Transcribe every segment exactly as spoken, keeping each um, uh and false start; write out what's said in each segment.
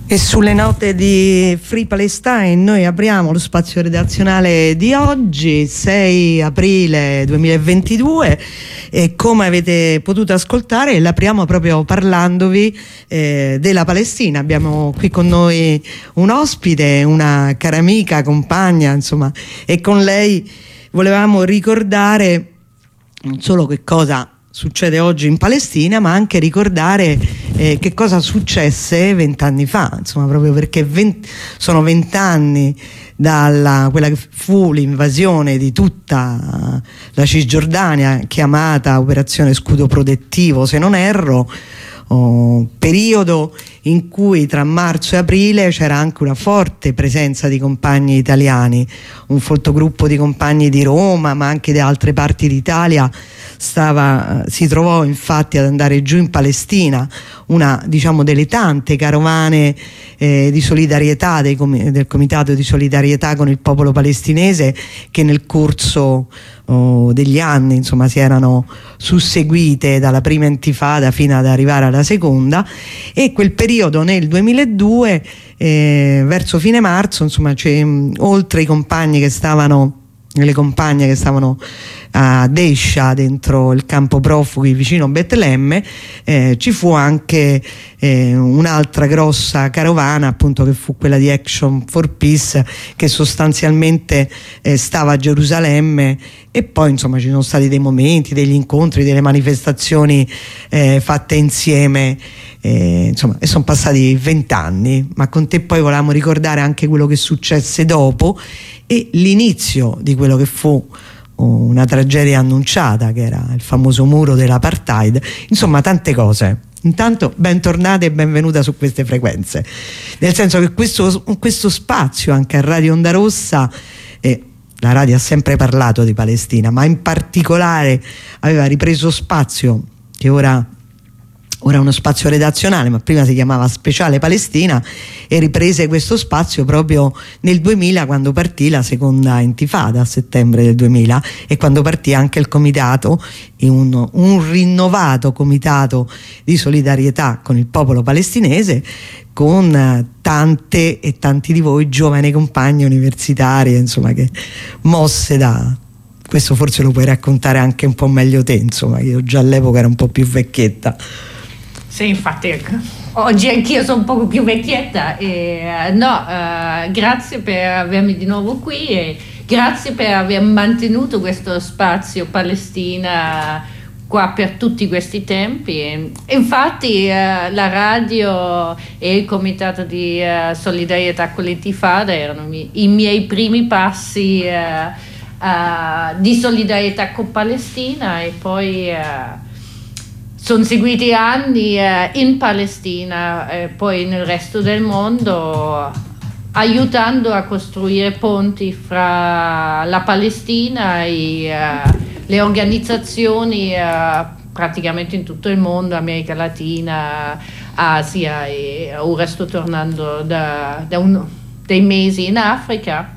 E sulle note di Free Palestine noi apriamo lo spazio redazionale di oggi, sei aprile duemilaventidue, e come avete potuto ascoltare l'apriamo proprio parlandovi eh, della Palestina. Abbiamo qui con noi un ospite, una cara amica, compagna, insomma, e con lei volevamo ricordare non solo che cosa succede oggi in Palestina, ma anche ricordare eh, che cosa successe vent'anni fa, insomma, proprio perché venti, sono vent'anni dalla quella che fu l'invasione di tutta la Cisgiordania, chiamata Operazione Scudo Protettivo, se non erro, oh, periodo in cui tra marzo e aprile c'era anche una forte presenza di compagni italiani, un folto gruppo di compagni di Roma, ma anche di altre parti d'Italia. Stava, si trovò infatti ad andare giù in Palestina, una diciamo delle tante carovane eh, di solidarietà dei com del Comitato di Solidarietà con il popolo palestinese che nel corso oh, degli anni insomma si erano susseguite dalla prima intifada fino ad arrivare alla seconda. E quel periodo nel duemiladue eh, verso fine marzo insomma c'è, oltre i compagni che stavano le compagne che stavano a Descia, dentro il campo profughi vicino a Betlemme, eh, ci fu anche eh, un'altra grossa carovana, appunto, che fu quella di Action for Peace, che sostanzialmente eh, stava a Gerusalemme. E poi insomma ci sono stati dei momenti, degli incontri, delle manifestazioni eh, fatte insieme, eh, insomma, e sono passati vent'anni, ma con te poi volevamo ricordare anche quello che successe dopo e l'inizio di quello che fu una tragedia annunciata, che era il famoso muro dell'apartheid. Insomma, tante cose. Intanto bentornate e benvenuta su queste frequenze, nel senso che questo, questo spazio anche a Radio Onda Rossa, eh, la radio ha sempre parlato di Palestina, ma in particolare aveva ripreso spazio che ora ora è uno spazio redazionale, ma prima si chiamava Speciale Palestina, e riprese questo spazio proprio nel duemila, quando partì la seconda intifada, a settembre del duemila, e quando partì anche il comitato, un, un rinnovato comitato di solidarietà con il popolo palestinese, con tante e tanti di voi giovani compagni universitari, insomma, che mosse da... Questo forse lo puoi raccontare anche un po' meglio te, insomma, io già all'epoca ero un po' più vecchietta. Sì, infatti oggi anch'io sono un po' più vecchietta e no, uh, grazie per avermi di nuovo qui e grazie per aver mantenuto questo spazio Palestina qua per tutti questi tempi. E infatti uh, la radio e il comitato di uh, solidarietà con l'Intifada erano mi i miei primi passi uh, uh, di solidarietà con Palestina, e poi uh, sono seguiti anni eh, in Palestina e eh, poi nel resto del mondo, aiutando a costruire ponti fra la Palestina e eh, le organizzazioni eh, praticamente in tutto il mondo, America Latina, Asia, e ora sto tornando da, da un, dei mesi in Africa.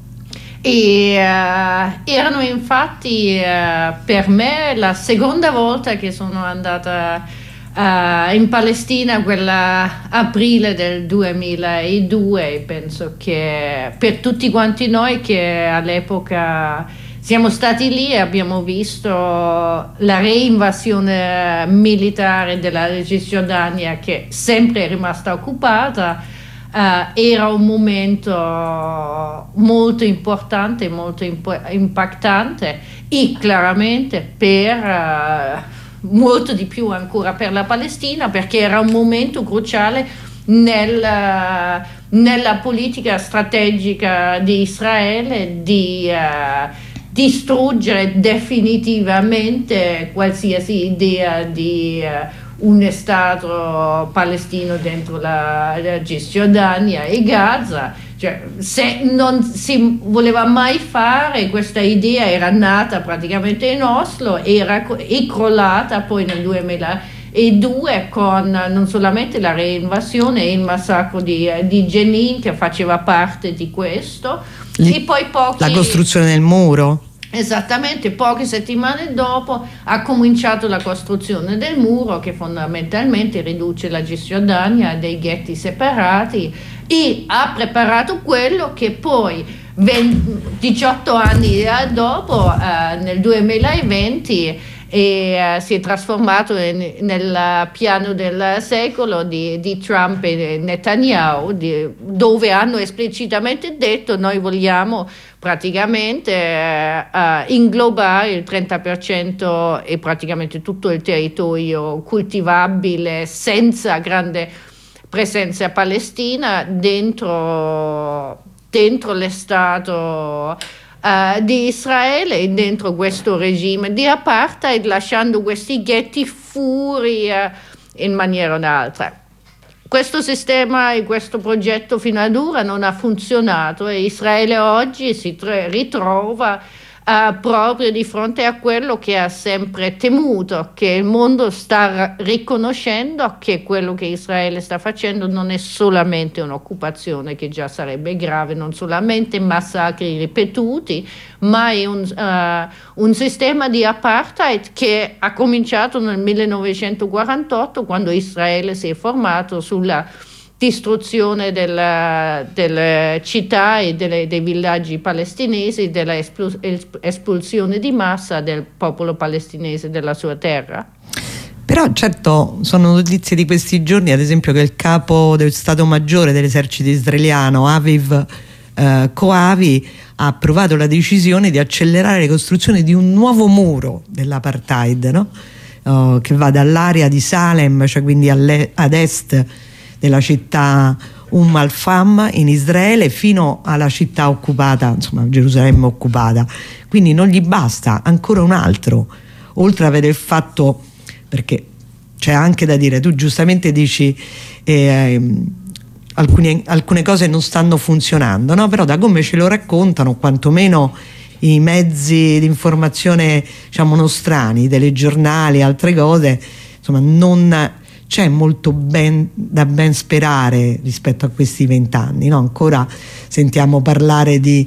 E uh, erano infatti uh, per me la seconda volta che sono andata uh, in Palestina, quella aprile del duemiladue, e penso che per tutti quanti noi che all'epoca siamo stati lì e abbiamo visto la reinvasione militare della Cisgiordania, che sempre è rimasta occupata, Uh, era un momento molto importante, molto imp impattante, e chiaramente per uh, molto di più ancora per la Palestina, perché era un momento cruciale nel, uh, nella politica strategica di Israele di uh, distruggere definitivamente qualsiasi idea di uh, un Stato palestino dentro la, la Cisgiordania e Gaza. Cioè, se non si voleva mai fare, questa idea era nata praticamente in Oslo, era e crollata poi nel duemiladue con non solamente la reinvasione e il massacro di, di Jenin, che faceva parte di questo, Lì, e poi pochi... la costruzione del muro. Esattamente poche settimane dopo ha cominciato la costruzione del muro, che fondamentalmente riduce la Cisgiordania a dei ghetti separati, e ha preparato quello che poi diciotto anni dopo, eh, nel duemilaventi, e uh, si è trasformato in, nel piano del secolo di, di Trump e Netanyahu, di, dove hanno esplicitamente detto: noi vogliamo praticamente uh, uh, inglobare il trenta per cento e praticamente tutto il territorio coltivabile senza grande presenza palestina dentro, dentro l'Estato Uh, di Israele, dentro questo regime di apartheid, lasciando questi ghetti fuori uh, in maniera o un'altra. Questo sistema e questo progetto fino ad ora non ha funzionato, e Israele oggi si tre- ritrova uh, proprio di fronte a quello che ha sempre temuto, che il mondo sta riconoscendo che quello che Israele sta facendo non è solamente un'occupazione, che già sarebbe grave, non solamente massacri ripetuti, ma è un, uh, un sistema di apartheid che ha cominciato nel millenovecentoquarantotto, quando Israele si è formato sulla distruzione della, delle città e delle, dei villaggi palestinesi, della espl- espulsione di massa del popolo palestinese dalla sua terra. Però certo sono notizie di questi giorni, ad esempio, che il capo del Stato Maggiore dell'esercito israeliano, Aviv eh, Koavi, ha approvato la decisione di accelerare la costruzione di un nuovo muro dell'apartheid, no? uh, che va dall'area di Salem, cioè quindi ad est della città Umm al-Fam in Israele, fino alla città occupata, insomma Gerusalemme occupata. Quindi non gli basta ancora un altro, oltre ad avere il fatto, perché c'è anche da dire, tu giustamente dici eh, alcune, alcune cose non stanno funzionando, no? Però da come ce lo raccontano, quantomeno i mezzi di informazione, diciamo, nostrani, telegiornali, altre cose, insomma non c'è molto ben, da ben sperare rispetto a questi vent'anni, no? Ancora sentiamo parlare di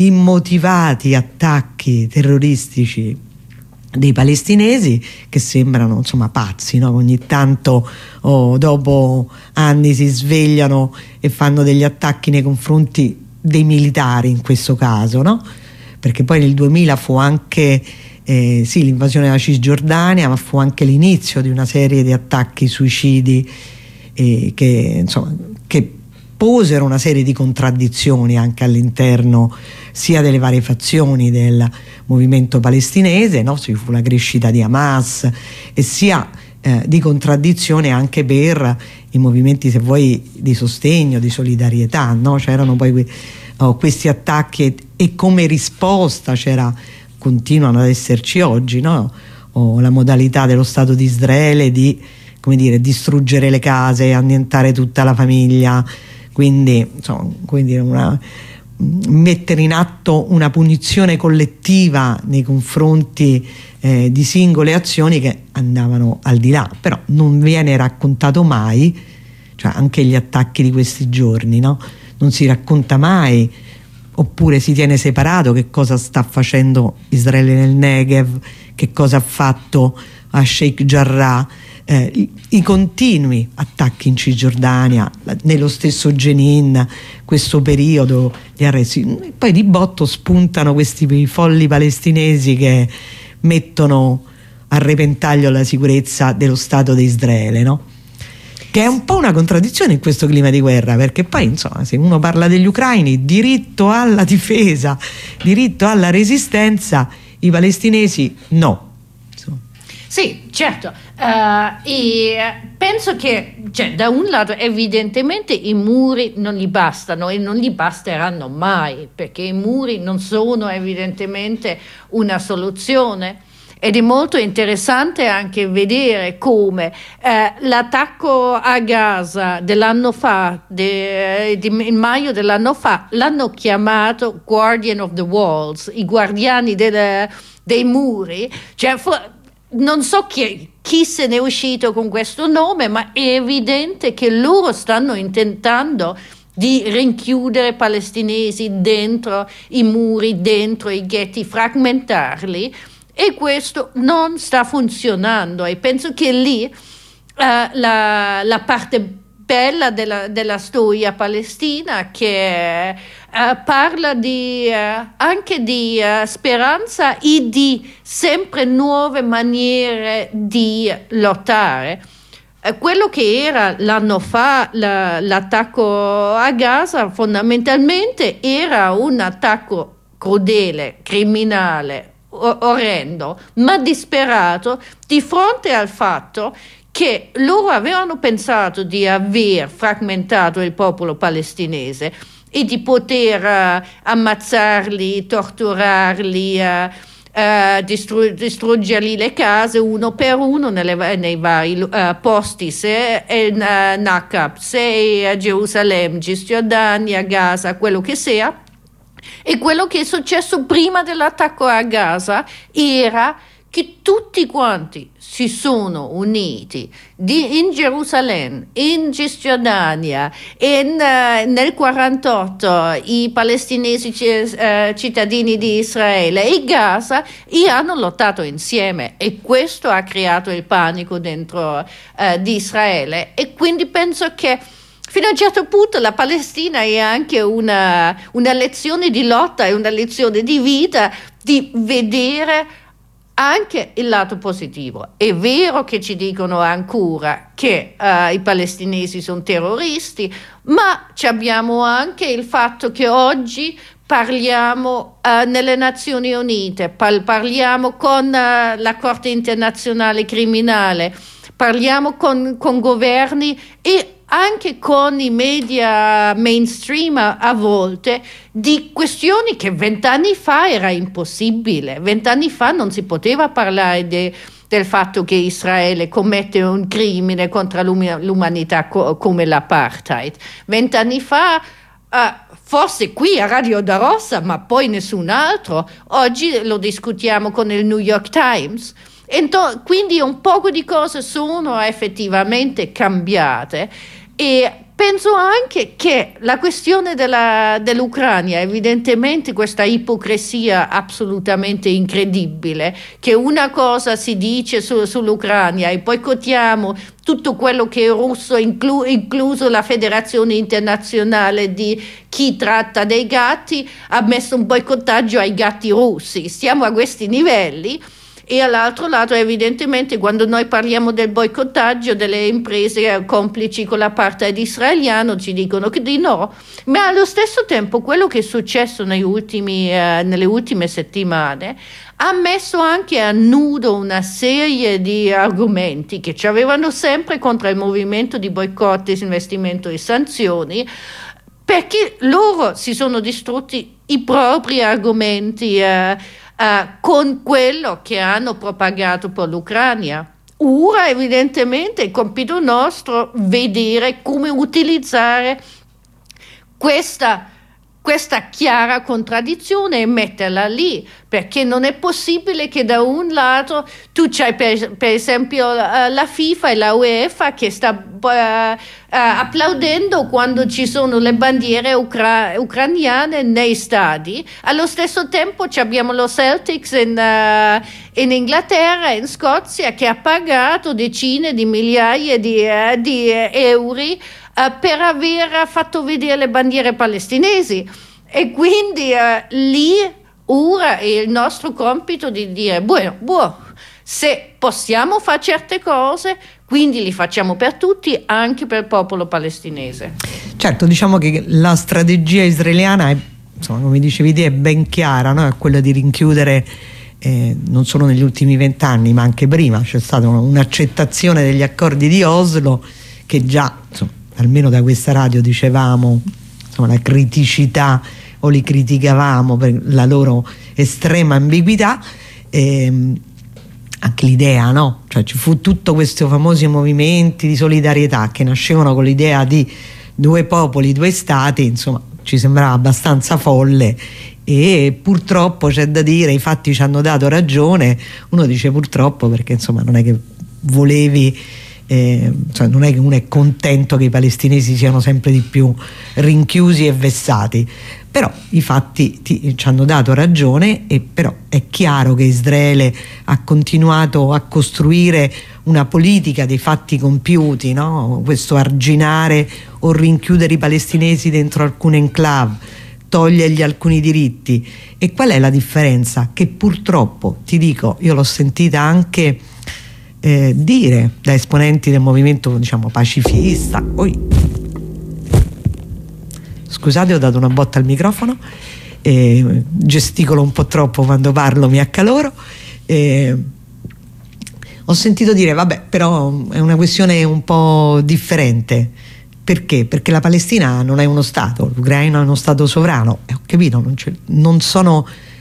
immotivati attacchi terroristici dei palestinesi, che sembrano, insomma, pazzi, no? Ogni tanto oh, dopo anni si svegliano e fanno degli attacchi nei confronti dei militari, in questo caso, no? Perché poi nel duemila fu anche Eh, sì, l'invasione della Cisgiordania, ma fu anche l'inizio di una serie di attacchi suicidi eh, che, insomma, che posero una serie di contraddizioni anche all'interno sia delle varie fazioni del movimento palestinese, no? Ci fu la crescita di Hamas, e sia eh, di contraddizione anche per i movimenti, se vuoi, di sostegno, di solidarietà, no? C'erano poi que- oh, questi attacchi, e, e come risposta c'era, continuano ad esserci oggi, no? O la modalità dello Stato di Israele di, come dire, distruggere le case, annientare tutta la famiglia, quindi, insomma, come dire, una, mettere in atto una punizione collettiva nei confronti eh, di singole azioni che andavano al di là. Però non viene raccontato mai, cioè anche gli attacchi di questi giorni, no? Non si racconta mai, oppure si tiene separato che cosa sta facendo Israele nel Negev, che cosa ha fatto a Sheikh Jarrah, eh, i, i continui attacchi in Cisgiordania, nello stesso Jenin, questo periodo di arresti. Poi di botto spuntano questi folli palestinesi che mettono a repentaglio la sicurezza dello Stato di Israele, no? Che è un po' una contraddizione in questo clima di guerra, perché poi, insomma, se uno parla degli ucraini, diritto alla difesa, diritto alla resistenza, i palestinesi no. Insomma. Sì, certo, uh, e penso che, cioè, da un lato evidentemente i muri non gli bastano e non gli basteranno mai, perché i muri non sono evidentemente una soluzione. Ed è molto interessante anche vedere come eh, l'attacco a Gaza dell'anno fa, de, de, in maio dell'anno fa, l'hanno chiamato Guardian of the Walls, i guardiani delle, dei muri. Cioè, fu, non so chi, chi se ne è uscito con questo nome, ma è evidente che loro stanno intentando di rinchiudere i palestinesi dentro i muri, dentro i ghetti, frammentarli, e questo non sta funzionando, e penso che lì uh, la, la parte bella della, della storia palestina, che uh, parla di, uh, anche di uh, speranza e di sempre nuove maniere di lottare. Uh, quello che era l'anno fa la, l'attacco a Gaza fondamentalmente era un attacco crudele, criminale, o- orrendo, ma disperato di fronte al fatto che loro avevano pensato di aver frammentato il popolo palestinese e di poter uh, ammazzarli, torturarli, uh, uh, distru- distruggergli le case uno per uno nelle, nei vari uh, posti, se è uh, Nakab, se è uh, Gerusalemme, Cisgiordania, Gaza, quello che sia. E quello che è successo prima dell'attacco a Gaza era che tutti quanti si sono uniti di, in Gerusalemme, in Cisgiordania, in, uh, nel quarantotto i palestinesi uh, cittadini di Israele e Gaza, e hanno lottato insieme, e questo ha creato il panico dentro uh, di Israele. E quindi penso che fino a un certo punto la Palestina è anche una, una lezione di lotta, è una lezione di vita, di vedere anche il lato positivo. È vero che ci dicono ancora che uh, i palestinesi sono terroristi, ma ci abbiamo anche il fatto che oggi parliamo uh, nelle Nazioni Unite, par- parliamo con uh, la Corte Internazionale Criminale, parliamo con, con governi e anche con i media mainstream a, a volte, di questioni che vent'anni fa era impossibile. Vent'anni fa non si poteva parlare de, del fatto che Israele commette un crimine contro l'um- l'umanità co- come l'apartheid. Vent'anni fa, uh, forse qui a Radio Da Rossa, ma poi nessun altro, oggi lo discutiamo con il New York Times. Ento- quindi un poco di cose sono effettivamente cambiate, e penso anche che la questione della, dell'Ucraina, evidentemente questa ipocrisia assolutamente incredibile, che una cosa si dice su, sull'Ucraina e boicottiamo tutto quello che è russo, inclu- incluso la Federazione Internazionale di chi tratta dei gatti, ha messo un boicottaggio ai gatti russi. Stiamo a questi livelli. E all'altro lato, evidentemente, quando noi parliamo del boicottaggio delle imprese complici con l'apartheid israeliano, ci dicono che di no, ma allo stesso tempo quello che è successo negli ultimi, eh, nelle ultime settimane ha messo anche a nudo una serie di argomenti che ci avevano sempre contro il movimento di boicott, disinvestimento e sanzioni, perché loro si sono distrutti i propri argomenti eh, Uh, con quello che hanno propagato per l'Ucraina. Ora evidentemente è compito nostro vedere come utilizzare questa, questa chiara contraddizione e metterla lì, perché non è possibile che da un lato tu c'hai per, per esempio uh, la FIFA e la UEFA che sta uh, uh, applaudendo quando ci sono le bandiere ucra- ucraniane nei stadi. Allo stesso tempo abbiamo lo Celtics in, uh, in Inghilterra, in Scozia, che ha pagato decine di migliaia di, uh, di euro uh, per aver fatto vedere le bandiere palestinesi, e quindi uh, lì ora è il nostro compito di dire buono, buono, se possiamo fare certe cose, quindi li facciamo per tutti, anche per il popolo palestinese. Certo, diciamo che la strategia israeliana è, insomma, come dicevi te, è ben chiara, no? È quella di rinchiudere eh, non solo negli ultimi vent'anni ma anche prima. C'è stata un'accettazione degli accordi di Oslo, che già, insomma, almeno da questa radio dicevamo, insomma, la criticità, o li criticavamo per la loro estrema ambiguità, ehm, anche l'idea, no? Cioè ci fu tutto questi famosi movimenti di solidarietà che nascevano con l'idea di due popoli, due stati, insomma ci sembrava abbastanza folle, e purtroppo c'è da dire, i fatti ci hanno dato ragione. Uno dice purtroppo perché insomma non è che volevi eh, cioè non è che uno è contento che i palestinesi siano sempre di più rinchiusi e vessati, però i fatti ti, ci hanno dato ragione, e però è chiaro che Israele ha continuato a costruire una politica dei fatti compiuti, no? Questo arginare o rinchiudere i palestinesi dentro alcune enclave, togliergli alcuni diritti. E qual è la differenza? Che purtroppo, ti dico, io l'ho sentita anche eh, dire da esponenti del movimento, diciamo, pacifista. Oi. Scusate, ho dato una botta al microfono, eh, gesticolo un po' troppo quando parlo, mi accaloro. Eh, ho sentito dire, vabbè, però è una questione un po' differente. Perché? Perché la Palestina non è uno Stato, l'Ucraina è uno Stato sovrano. E ho capito, non, non, sono,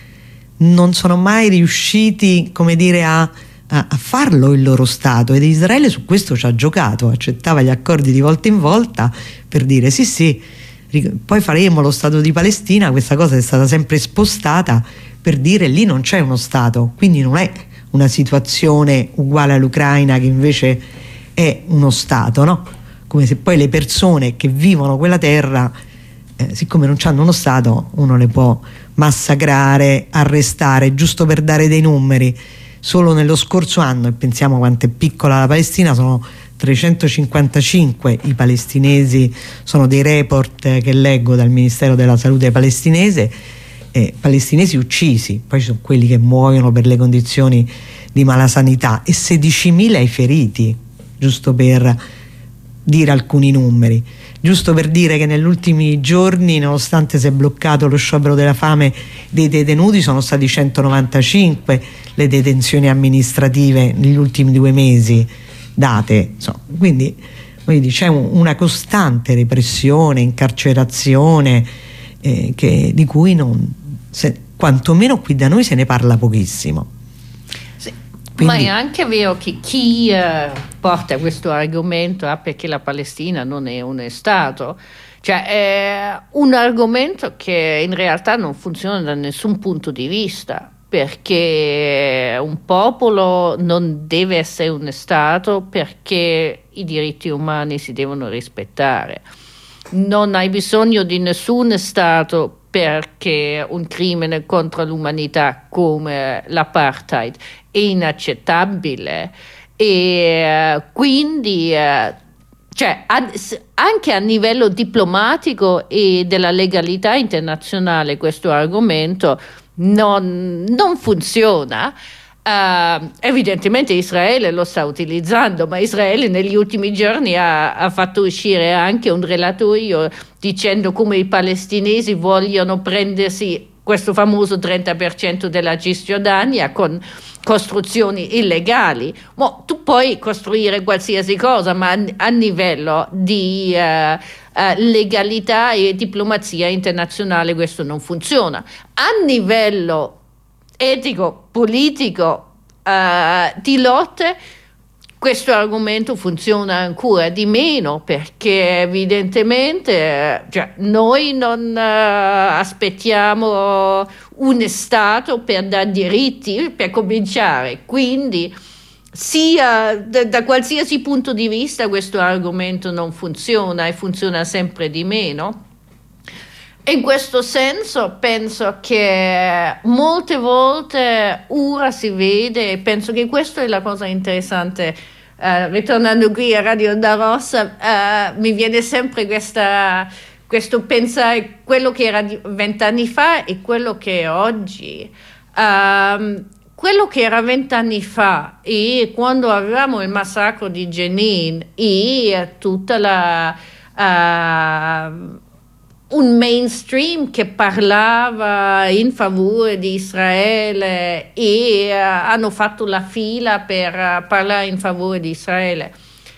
non sono mai riusciti, come dire, a, a, a farlo il loro Stato, ed Israele su questo ci ha giocato, accettava gli accordi di volta in volta per dire sì sì, poi faremo lo Stato di Palestina. Questa cosa è stata sempre spostata per dire lì non c'è uno Stato, quindi non è una situazione uguale all'Ucraina che invece è uno Stato, no? Come se poi le persone che vivono quella terra, eh, siccome non hanno uno Stato, uno le può massacrare, arrestare. Giusto per dare dei numeri, solo nello scorso anno, e pensiamo quanto è piccola la Palestina, sono trecentocinquantacinque i palestinesi, sono dei report che leggo dal Ministero della Salute palestinese, eh, palestinesi uccisi, poi ci sono quelli che muoiono per le condizioni di malasanità, e sedicimila i feriti, giusto per dire alcuni numeri, giusto per dire che negli ultimi giorni, nonostante si è bloccato lo sciopero della fame dei detenuti, sono stati centonovantacinque le detenzioni amministrative negli ultimi due mesi date, insomma. Quindi c'è un, una costante repressione, incarcerazione, eh, che, di cui non, se, quantomeno qui da noi se ne parla pochissimo. Sì, quindi, ma è anche vero che chi eh, porta questo argomento ah, perché la Palestina non è un Stato, cioè è un argomento che in realtà non funziona da nessun punto di vista, perché un popolo non deve essere un Stato, perché i diritti umani si devono rispettare. Non hai bisogno di nessun Stato perché un crimine contro l'umanità come l'apartheid è inaccettabile, e quindi cioè, anche a livello diplomatico e della legalità internazionale questo argomento Non, non funziona. Uh, evidentemente Israele lo sta utilizzando, ma Israele negli ultimi giorni ha, ha fatto uscire anche un relatorio dicendo come i palestinesi vogliono prendersi questo famoso trenta per cento della Cisgiordania con costruzioni illegali. Ma tu puoi costruire qualsiasi cosa, ma a, a livello di uh, Uh, legalità e diplomazia internazionale questo non funziona. A livello etico, politico, uh, di lotte, questo argomento funziona ancora di meno, perché evidentemente cioè, noi non uh, aspettiamo un Stato per dare diritti, per cominciare, quindi sia da, da qualsiasi punto di vista questo argomento non funziona, e funziona sempre di meno. In questo senso penso che molte volte ora si vede, e penso che questa è la cosa interessante, uh, ritornando qui a Radio Onda Rossa, uh, mi viene sempre questa, questo pensare quello che era vent'anni fa e quello che è oggi. Um, Quello che era vent'anni fa, e quando avevamo il massacro di Jenin e tutta la uh, un mainstream che parlava in favore di Israele e uh, hanno fatto la fila per uh, parlare in favore di Israele.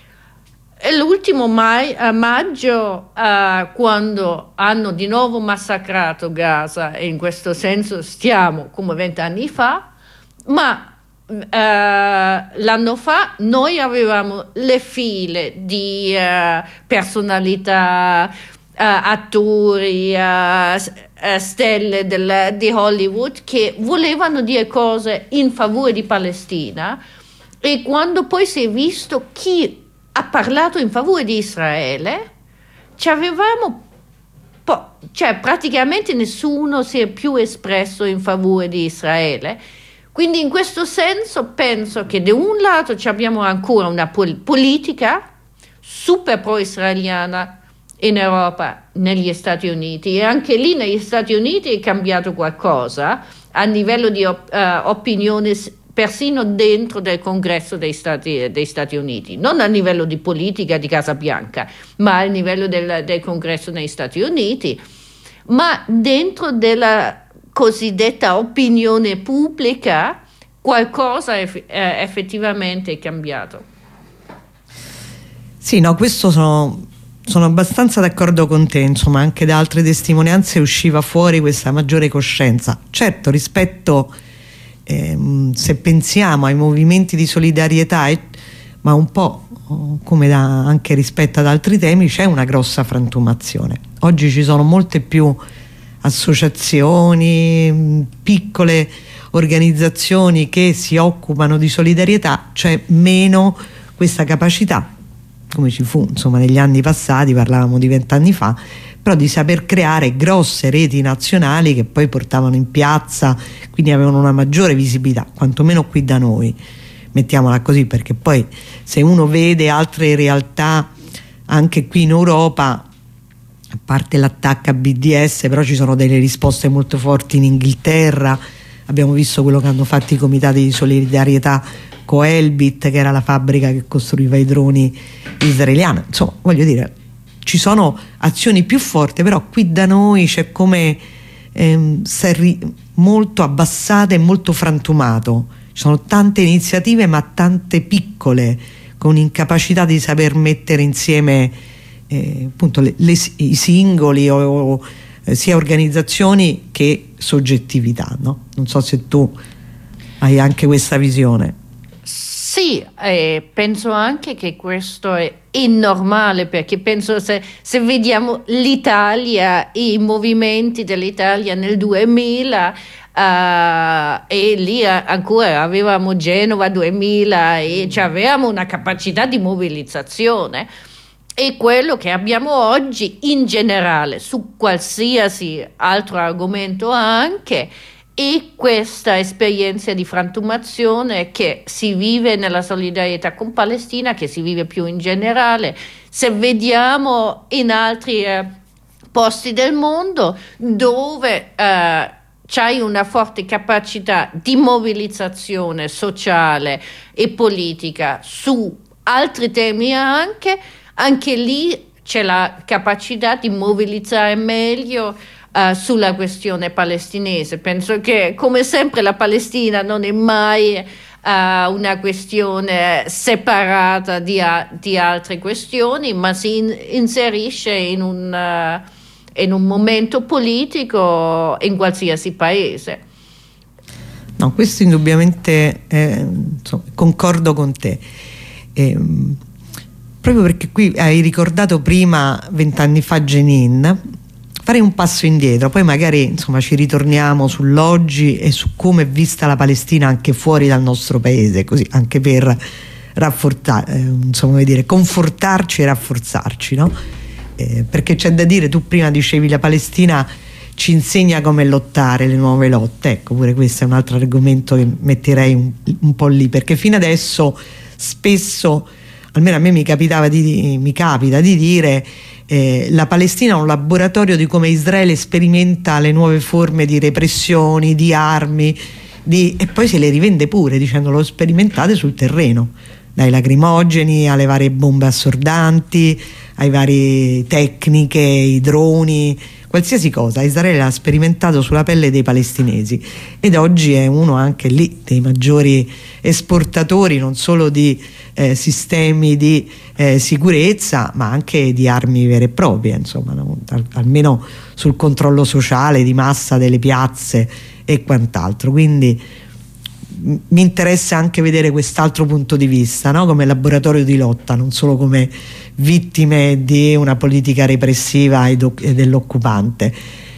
E l'ultimo mai, uh, maggio, uh, quando hanno di nuovo massacrato Gaza, e in questo senso stiamo come vent'anni fa, ma uh, l'anno fa noi avevamo le file di uh, personalità, uh, attori, uh, stelle del, di Hollywood che volevano dire cose in favore di Palestina, e quando poi si è visto chi ha parlato in favore di Israele, ci avevamo po- cioè praticamente nessuno si è più espresso in favore di Israele. Quindi in questo senso penso che da un lato abbiamo ancora una pol- politica super pro-israeliana in Europa, negli Stati Uniti, e anche lì negli Stati Uniti è cambiato qualcosa a livello di op- uh, opinione persino dentro del Congresso dei Stati, dei Stati Uniti, non a livello di politica di Casa Bianca, ma a livello del, del Congresso degli Stati Uniti, ma dentro della cosiddetta opinione pubblica qualcosa eff- eh, effettivamente è cambiato. Sì, no, questo sono, sono abbastanza d'accordo con te, insomma, anche da altre testimonianze usciva fuori questa maggiore coscienza. Certo, rispetto, ehm, se pensiamo ai movimenti di solidarietà, eh, ma un po' come da, anche rispetto ad altri temi, c'è una grossa frantumazione. Oggi ci sono molte più associazioni, piccole organizzazioni che si occupano di solidarietà, c'è meno questa capacità, come ci fu insomma negli anni passati, parlavamo di vent'anni fa, però di saper creare grosse reti nazionali che poi portavano in piazza, quindi avevano una maggiore visibilità, quantomeno qui da noi, mettiamola così, perché poi se uno vede altre realtà anche qui in Europa, a parte l'attacco a B D S, però ci sono delle risposte molto forti in Inghilterra. Abbiamo visto quello che hanno fatto i comitati di solidarietà con Elbit, che era la fabbrica che costruiva i droni israeliani. Insomma, voglio dire, ci sono azioni più forti, però qui da noi c'è come ehm, molto abbassato e molto frantumato. Ci sono tante iniziative, ma tante piccole, con incapacità di saper mettere insieme eh, appunto le, le, i singoli o, o eh, sia organizzazioni che soggettività, no? Non so se tu hai anche questa visione. Sì, eh, penso anche che questo è, è normale, perché penso se, se vediamo l'Italia, i movimenti dell'Italia nel duemila, uh, e lì ancora avevamo Genova duemila e cioè avevamo una capacità di mobilitazione, e quello che abbiamo oggi in generale su qualsiasi altro argomento anche, e questa esperienza di frantumazione che si vive nella solidarietà con Palestina, che si vive più in generale. Se vediamo in altri eh, posti del mondo dove eh, c'hai una forte capacità di mobilitazione sociale e politica su altri temi anche, anche lì c'è la capacità di mobilizzare meglio Uh, sulla questione palestinese. Penso che come sempre la Palestina non è mai uh, una questione separata di, a- di altre questioni, ma si in- inserisce in un, uh, in un momento politico in qualsiasi paese. No, questo indubbiamente eh, insomma, concordo con te. Eh, proprio perché qui hai ricordato prima vent'anni fa Jenin, fare un passo indietro, poi magari insomma ci ritorniamo sull'oggi e su come è vista la Palestina anche fuori dal nostro paese, così anche per rafforzare, eh, insomma, come dire, confortarci e rafforzarci, no? Eh, perché c'è da dire, tu prima dicevi la Palestina ci insegna come lottare, le nuove lotte, ecco, pure questo è un altro argomento che metterei un, un po' lì, perché fino adesso spesso, almeno a me mi capitava di, mi capita di dire Eh, la Palestina è un laboratorio di come Israele sperimenta le nuove forme di repressioni, di armi, di, e poi se le rivende pure dicendo lo sperimentate sul terreno, dai lacrimogeni alle varie bombe assordanti, ai vari tecniche, i droni, qualsiasi cosa Israele ha sperimentato sulla pelle dei palestinesi, ed oggi è uno anche lì dei maggiori esportatori non solo di eh, sistemi di eh, sicurezza, ma anche di armi vere e proprie, insomma, no? Al, almeno sul controllo sociale di massa delle piazze e quant'altro. Quindi m- mi interessa anche vedere quest'altro punto di vista, no? Come laboratorio di lotta, non solo come vittime di una politica repressiva e, do- e dell'occupante.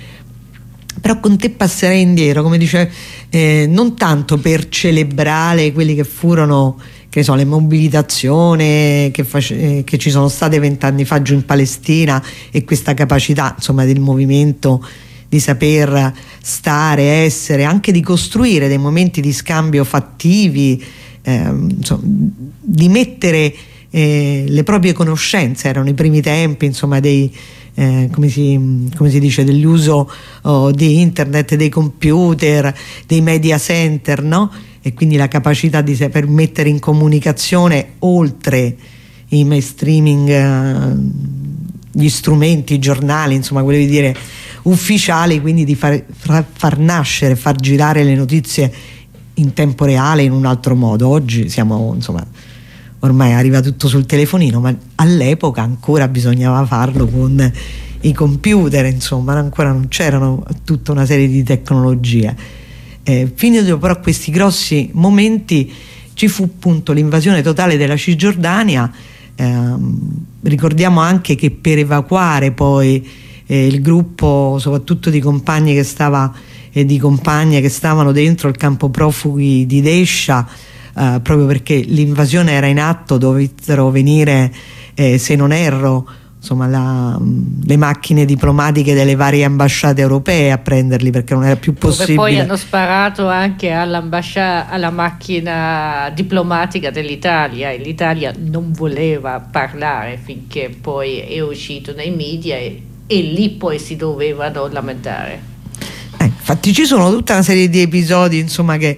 Però con te passerei indietro, come dice, eh, non tanto per celebrare quelli che furono che so, le mobilitazioni che, face, che ci sono state vent'anni fa giù in Palestina, e questa capacità insomma del movimento di saper stare, essere, anche di costruire dei momenti di scambio fattivi, ehm, insomma, di mettere eh, le proprie conoscenze. Erano i primi tempi insomma dei eh, come, si, come si dice dell'uso oh, di internet, dei computer, dei media center, no? E quindi la capacità di saper mettere in comunicazione oltre i mainstreaming, eh, gli strumenti, i giornali, insomma volevo dire ufficiali, quindi di far, far nascere, far girare le notizie in tempo reale in un altro modo. Oggi siamo insomma, ormai arriva tutto sul telefonino, ma all'epoca ancora bisognava farlo con i computer, insomma ancora non c'erano tutta una serie di tecnologie. Eh, finito però questi grossi momenti, ci fu appunto l'invasione totale della Cisgiordania. Eh, ricordiamo anche che per evacuare poi eh, il gruppo, soprattutto di compagni che stava e di compagne che stavano dentro il campo profughi di Descia, eh, proprio perché l'invasione era in atto, dovettero venire, eh, se non erro, insomma la, le macchine diplomatiche delle varie ambasciate europee a prenderli, perché non era più possibile. Dove poi hanno sparato anche all'ambasciata, alla macchina diplomatica dell'Italia, e l'Italia non voleva parlare finché poi è uscito nei media, e, e lì poi si dovevano lamentare. Eh, infatti ci sono tutta una serie di episodi insomma che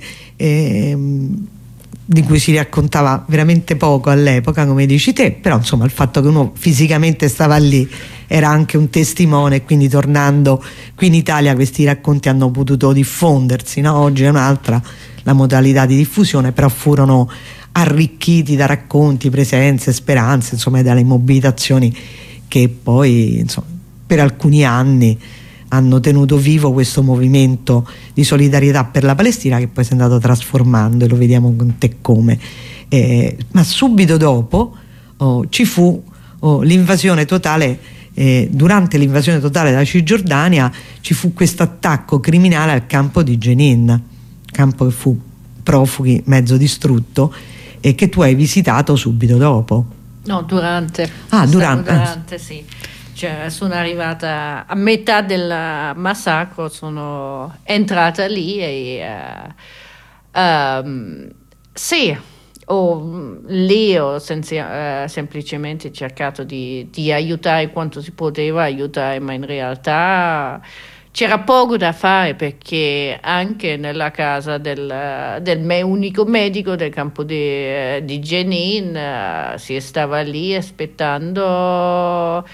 ehm, di cui si raccontava veramente poco all'epoca, come dici te, però insomma il fatto che uno fisicamente stava lì era anche un testimone, quindi tornando qui in Italia questi racconti hanno potuto diffondersi, no? Oggi è un'altra la modalità di diffusione, però furono arricchiti da racconti, presenze, speranze, insomma dalle mobilitazioni che poi insomma, per alcuni anni hanno tenuto vivo questo movimento di solidarietà per la Palestina, che poi si è andato trasformando, e lo vediamo con te come. Eh, ma subito dopo oh, ci fu oh, l'invasione totale, eh, durante l'invasione totale della Cisgiordania ci fu questo attacco criminale al campo di Jenin, campo che fu profughi mezzo distrutto, e che tu hai visitato subito dopo. No, durante. Ah, durante. durante, sì. Cioè, sono arrivata a metà del massacro, sono entrata lì e uh, um, sì, ho, lì ho senza, uh, semplicemente cercato di, di aiutare quanto si poteva aiutare, ma in realtà c'era poco da fare, perché anche nella casa del, del me, unico medico del campo di, di Jenin uh, si stava lì aspettando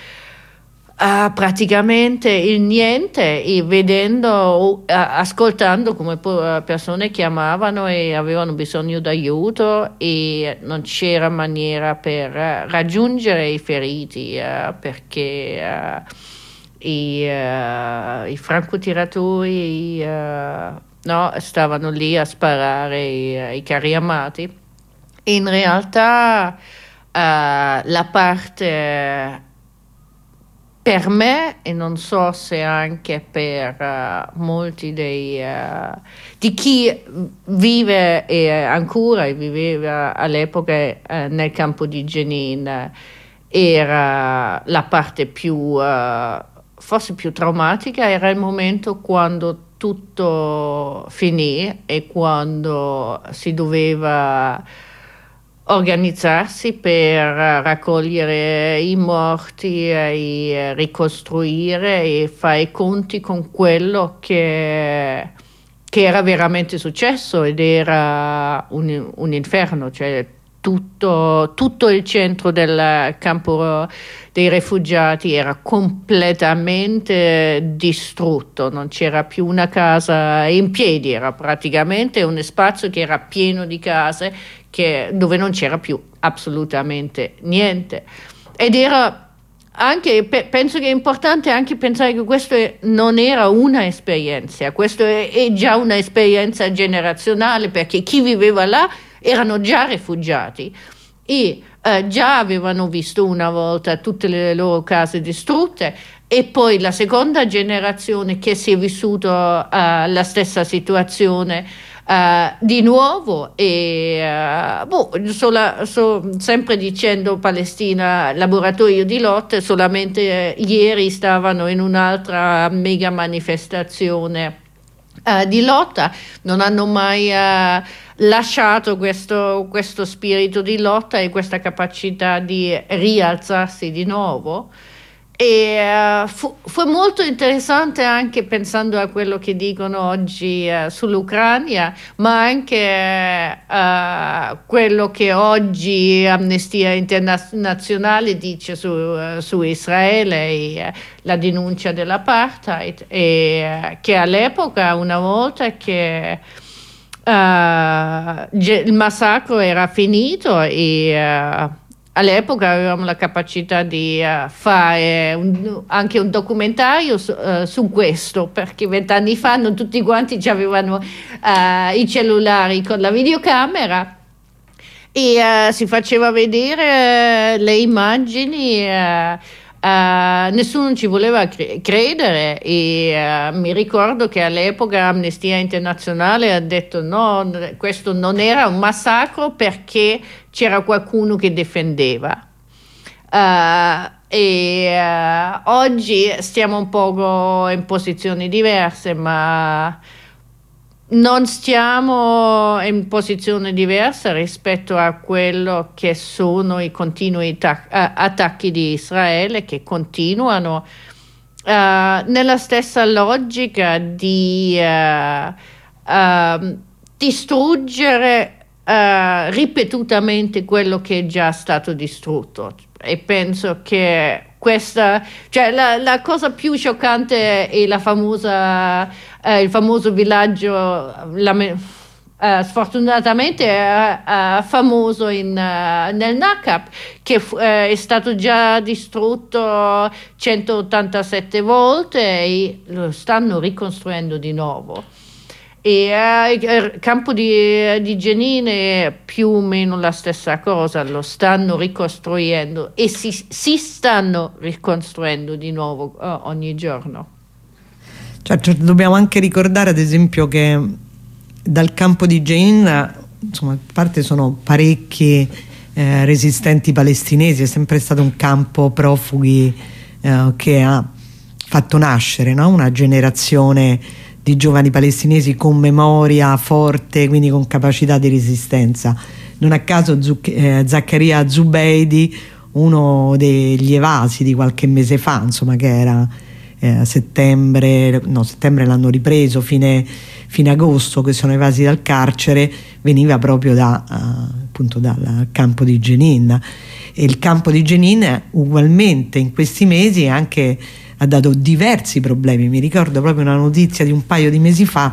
Uh, praticamente il niente, e vedendo, uh, ascoltando come po- persone chiamavano e avevano bisogno d'aiuto, e non c'era maniera per uh, raggiungere i feriti, uh, perché uh, i, uh, i francotiratori uh, no, stavano lì a sparare i, i carri armati. E in realtà uh, la parte per me, e non so se anche per uh, molti dei, uh, di chi vive e ancora e viveva all'epoca uh, nel campo di Jenin, era la parte più, uh, forse più traumatica, era il momento quando tutto finì e quando si doveva organizzarsi per raccogliere i morti e ricostruire e fare i conti con quello che, che era veramente successo, ed era un, un inferno, cioè tutto, tutto il centro del campo dei rifugiati era completamente distrutto, non c'era più una casa in piedi, era praticamente uno spazio che era pieno di case che, dove non c'era più assolutamente niente. Ed era anche, pe- penso che è importante anche pensare che questo è, non era una esperienza, questo è, è già una esperienza generazionale, perché chi viveva là erano già rifugiati e eh, già avevano visto una volta tutte le loro case distrutte, e poi la seconda generazione che si è vissuto uh, la stessa situazione Uh, di nuovo e uh, boh, sola, so, sempre dicendo Palestina laboratorio di lotte, solamente eh, ieri stavano in un'altra mega manifestazione uh, di lotta, non hanno mai uh, lasciato questo, questo spirito di lotta e questa capacità di rialzarsi di nuovo. E uh, fu, fu molto interessante anche pensando a quello che dicono oggi uh, sull'Ucraina, ma anche uh, quello che oggi Amnestia Internazionale dice su, uh, su Israele e uh, la denuncia dell'apartheid, e uh, che all'epoca, una volta che uh, il massacro era finito e uh, all'epoca avevamo la capacità di uh, fare un, anche un documentario su, uh, su questo, perché vent'anni fa non tutti quanti avevano uh, i cellulari con la videocamera e uh, si faceva vedere uh, le immagini. Uh, Uh, nessuno ci voleva cre- credere e uh, mi ricordo che all'epoca Amnestia Internazionale ha detto no, questo non era un massacro perché c'era qualcuno che difendeva. Uh, e uh, oggi stiamo un po' in posizioni diverse, ma non stiamo in posizione diversa rispetto a quello che sono i continui ta- attacchi di Israele, che continuano uh, nella stessa logica di uh, uh, distruggere uh, ripetutamente quello che è già stato distrutto. E penso che questa, cioè la, la cosa più scioccante è la famosa, eh, il famoso villaggio, la, eh, sfortunatamente eh, eh, famoso in, uh, nel Nakab, che fu, eh, è stato già distrutto centottantasette volte e lo stanno ricostruendo di nuovo. E uh, il campo di, di Jenin è più o meno la stessa cosa, lo stanno ricostruendo e si, si stanno ricostruendo di nuovo uh, ogni giorno. Certo, dobbiamo anche ricordare ad esempio che dal campo di Jenin, insomma, a parte sono parecchi eh, resistenti palestinesi, è sempre stato un campo profughi eh, che ha fatto nascere, no? Una generazione di giovani palestinesi con memoria forte, quindi con capacità di resistenza. Non a caso Zuc- eh, Zaccaria Zubeidi, uno degli evasi di qualche mese fa, insomma, che era eh, settembre, no, settembre l'hanno ripreso, fine, fine agosto, che sono evasi dal carcere, veniva proprio da, uh, appunto dal campo di Jenin. E il campo di Jenin ugualmente in questi mesi anche ha dato diversi problemi. Mi ricordo proprio una notizia di un paio di mesi fa,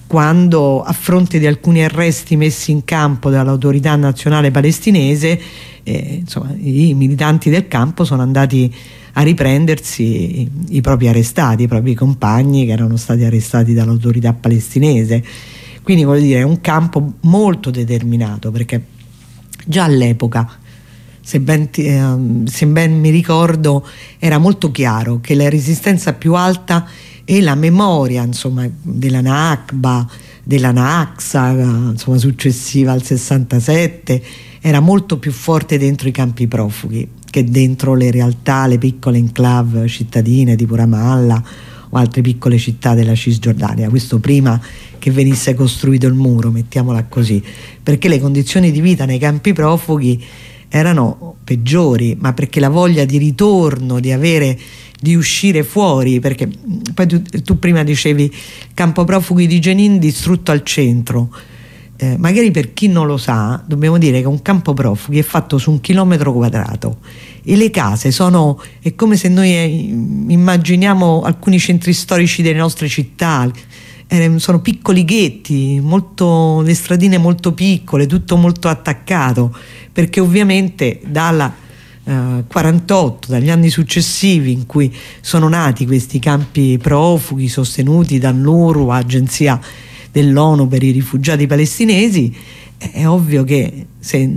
quando a fronte di alcuni arresti messi in campo dall'autorità nazionale palestinese, eh, insomma, i militanti del campo sono andati a riprendersi i, i propri arrestati, i propri compagni che erano stati arrestati dall'autorità palestinese. Quindi voglio dire, è un campo molto determinato, perché già all'epoca, Se ben, eh, se ben mi ricordo, era molto chiaro che la resistenza più alta e la memoria, insomma, della Nakba, della Naksa, insomma, successiva al sessantasette, era molto più forte dentro i campi profughi che dentro le realtà, le piccole enclave cittadine tipo Ramallah o altre piccole città della Cisgiordania. Questo prima che venisse costruito il muro, mettiamola così, perché le condizioni di vita nei campi profughi erano peggiori, ma perché la voglia di ritorno, di avere, di uscire fuori, perché poi tu, tu prima dicevi campo profughi di Jenin distrutto al centro, eh, magari per chi non lo sa dobbiamo dire che un campo profughi è fatto su un chilometro quadrato e le case sono, è come se noi immaginiamo alcuni centri storici delle nostre città, eh, sono piccoli ghetti, molto, le stradine molto piccole, tutto molto attaccato, perché ovviamente dalla eh, quarantotto, dagli anni successivi in cui sono nati questi campi profughi sostenuti dall'U N R W, agenzia dell'ONU per i rifugiati palestinesi, è ovvio che se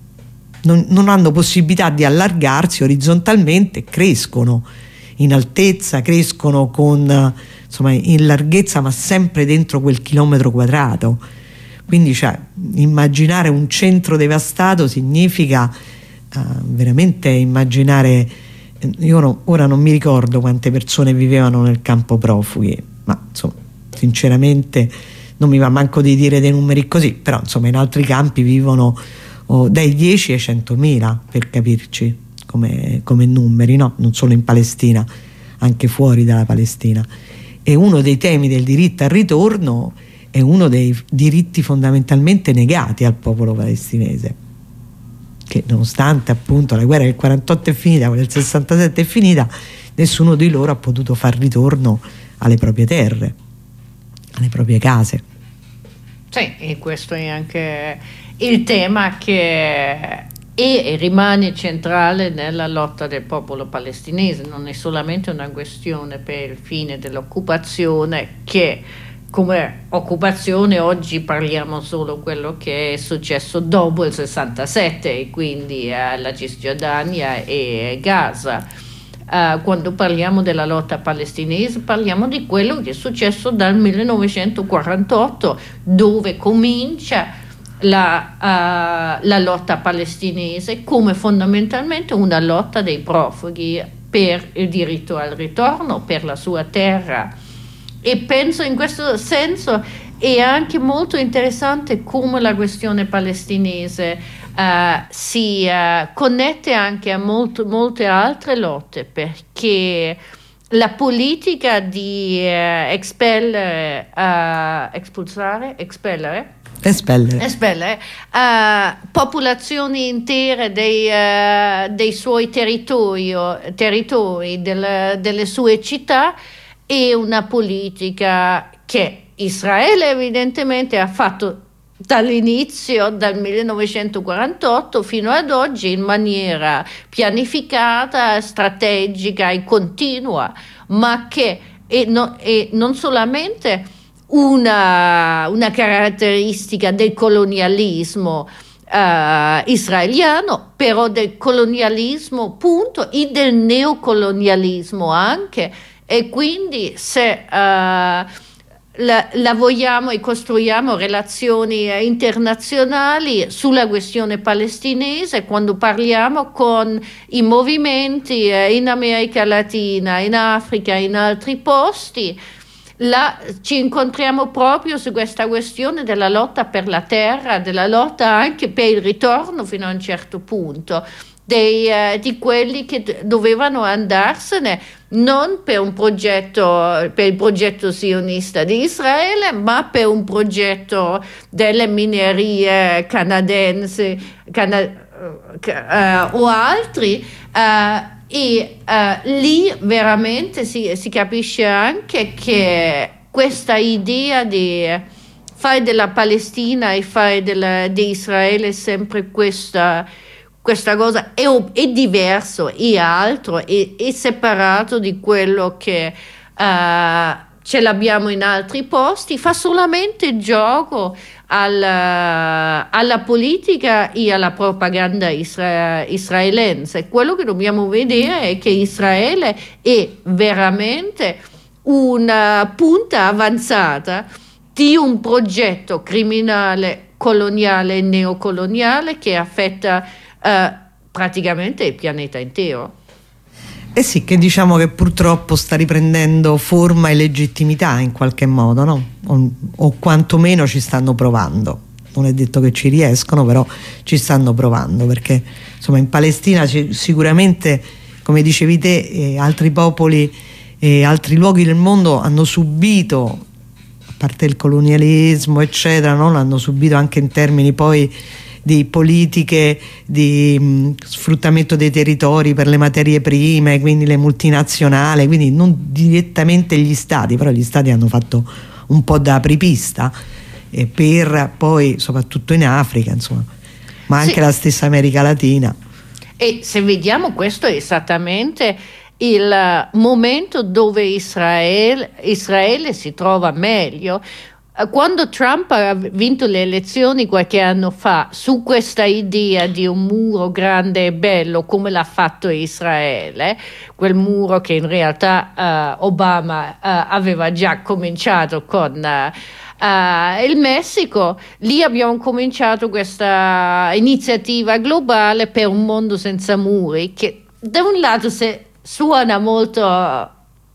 non, non hanno possibilità di allargarsi orizzontalmente, crescono in altezza, crescono con, insomma, in larghezza, ma sempre dentro quel chilometro quadrato. Quindi cioè, immaginare un centro devastato significa uh, veramente immaginare, io no, ora non mi ricordo quante persone vivevano nel campo profughi, ma insomma sinceramente non mi va manco di dire dei numeri così, però insomma in altri campi vivono oh, dai dieci ai centomila, per capirci come, come numeri, no? Non solo in Palestina, anche fuori dalla Palestina. E uno dei temi del diritto al ritorno è uno dei diritti fondamentalmente negati al popolo palestinese, che nonostante appunto la guerra del quarantotto è finita, quella del sessantasette è finita, nessuno di loro ha potuto far ritorno alle proprie terre, alle proprie case. Sì, e questo è anche il tema che è e rimane centrale nella lotta del popolo palestinese. Non è solamente una questione per il fine dell'occupazione, che come occupazione oggi parliamo solo quello che è successo dopo il sessantasette, e quindi eh, la Cisgiordania e Gaza. Uh, quando parliamo della lotta palestinese parliamo di quello che è successo dal millenovecentoquarantotto, dove comincia la, uh, la lotta palestinese come fondamentalmente una lotta dei profughi per il diritto al ritorno, per la sua terra. E penso in questo senso è anche molto interessante come la questione palestinese uh, si uh, connette anche a molto, molte altre lotte, perché la politica di uh, espellere, uh, espulsare, espellere, espellere, espellere uh, popolazioni intere dei, uh, dei suoi territori, territori del, delle sue città, è una politica che Israele evidentemente ha fatto dall'inizio, dal millenovecentoquarantotto fino ad oggi, in maniera pianificata, strategica e continua, ma che è, no, è non solamente una, una caratteristica del colonialismo Uh, israeliano, però del colonialismo punto e del neocolonialismo anche, e quindi se uh, la, lavoriamo e costruiamo relazioni internazionali sulla questione palestinese, quando parliamo con i movimenti in America Latina, in Africa, in altri posti, là ci incontriamo proprio su questa questione della lotta per la terra, della lotta anche per il ritorno fino a un certo punto dei, eh, di quelli che dovevano andarsene, non per un progetto, per il progetto sionista di Israele, ma per un progetto delle minerie canadesi cana, uh, o altri, uh, e uh, lì veramente si, si capisce anche che questa idea di fare della Palestina e fare della, di Israele sempre questa, questa cosa è, è diverso, è altro, è, è separato di quello che uh, ce l'abbiamo in altri posti, fa solamente gioco alla, alla politica e alla propaganda isra- israelense. Quello che dobbiamo vedere è che Israele è veramente una punta avanzata di un progetto criminale, coloniale e neocoloniale che affetta eh, praticamente il pianeta intero. Eh sì, che diciamo che purtroppo sta riprendendo forma e legittimità in qualche modo, no? O, o quantomeno ci stanno provando. Non è detto che ci riescono, però ci stanno provando, perché insomma in Palestina sicuramente, come dicevi te, eh, altri popoli e altri luoghi del mondo hanno subito, a parte il colonialismo eccetera, no? L'hanno subito anche in termini poi di politiche di mh, sfruttamento dei territori per le materie prime, quindi le multinazionali, quindi non direttamente gli stati, però gli stati hanno fatto un po' da apripista eh, per poi soprattutto in Africa, insomma, ma anche sì, la stessa America Latina. E se vediamo, questo è esattamente il momento dove Israele, Israele si trova meglio. Quando Trump ha vinto le elezioni qualche anno fa, su questa idea di un muro grande e bello come l'ha fatto Israele, quel muro che in realtà uh, Obama uh, aveva già cominciato con uh, uh, il Messico, lì abbiamo cominciato questa iniziativa globale per un mondo senza muri, che da un lato se suona molto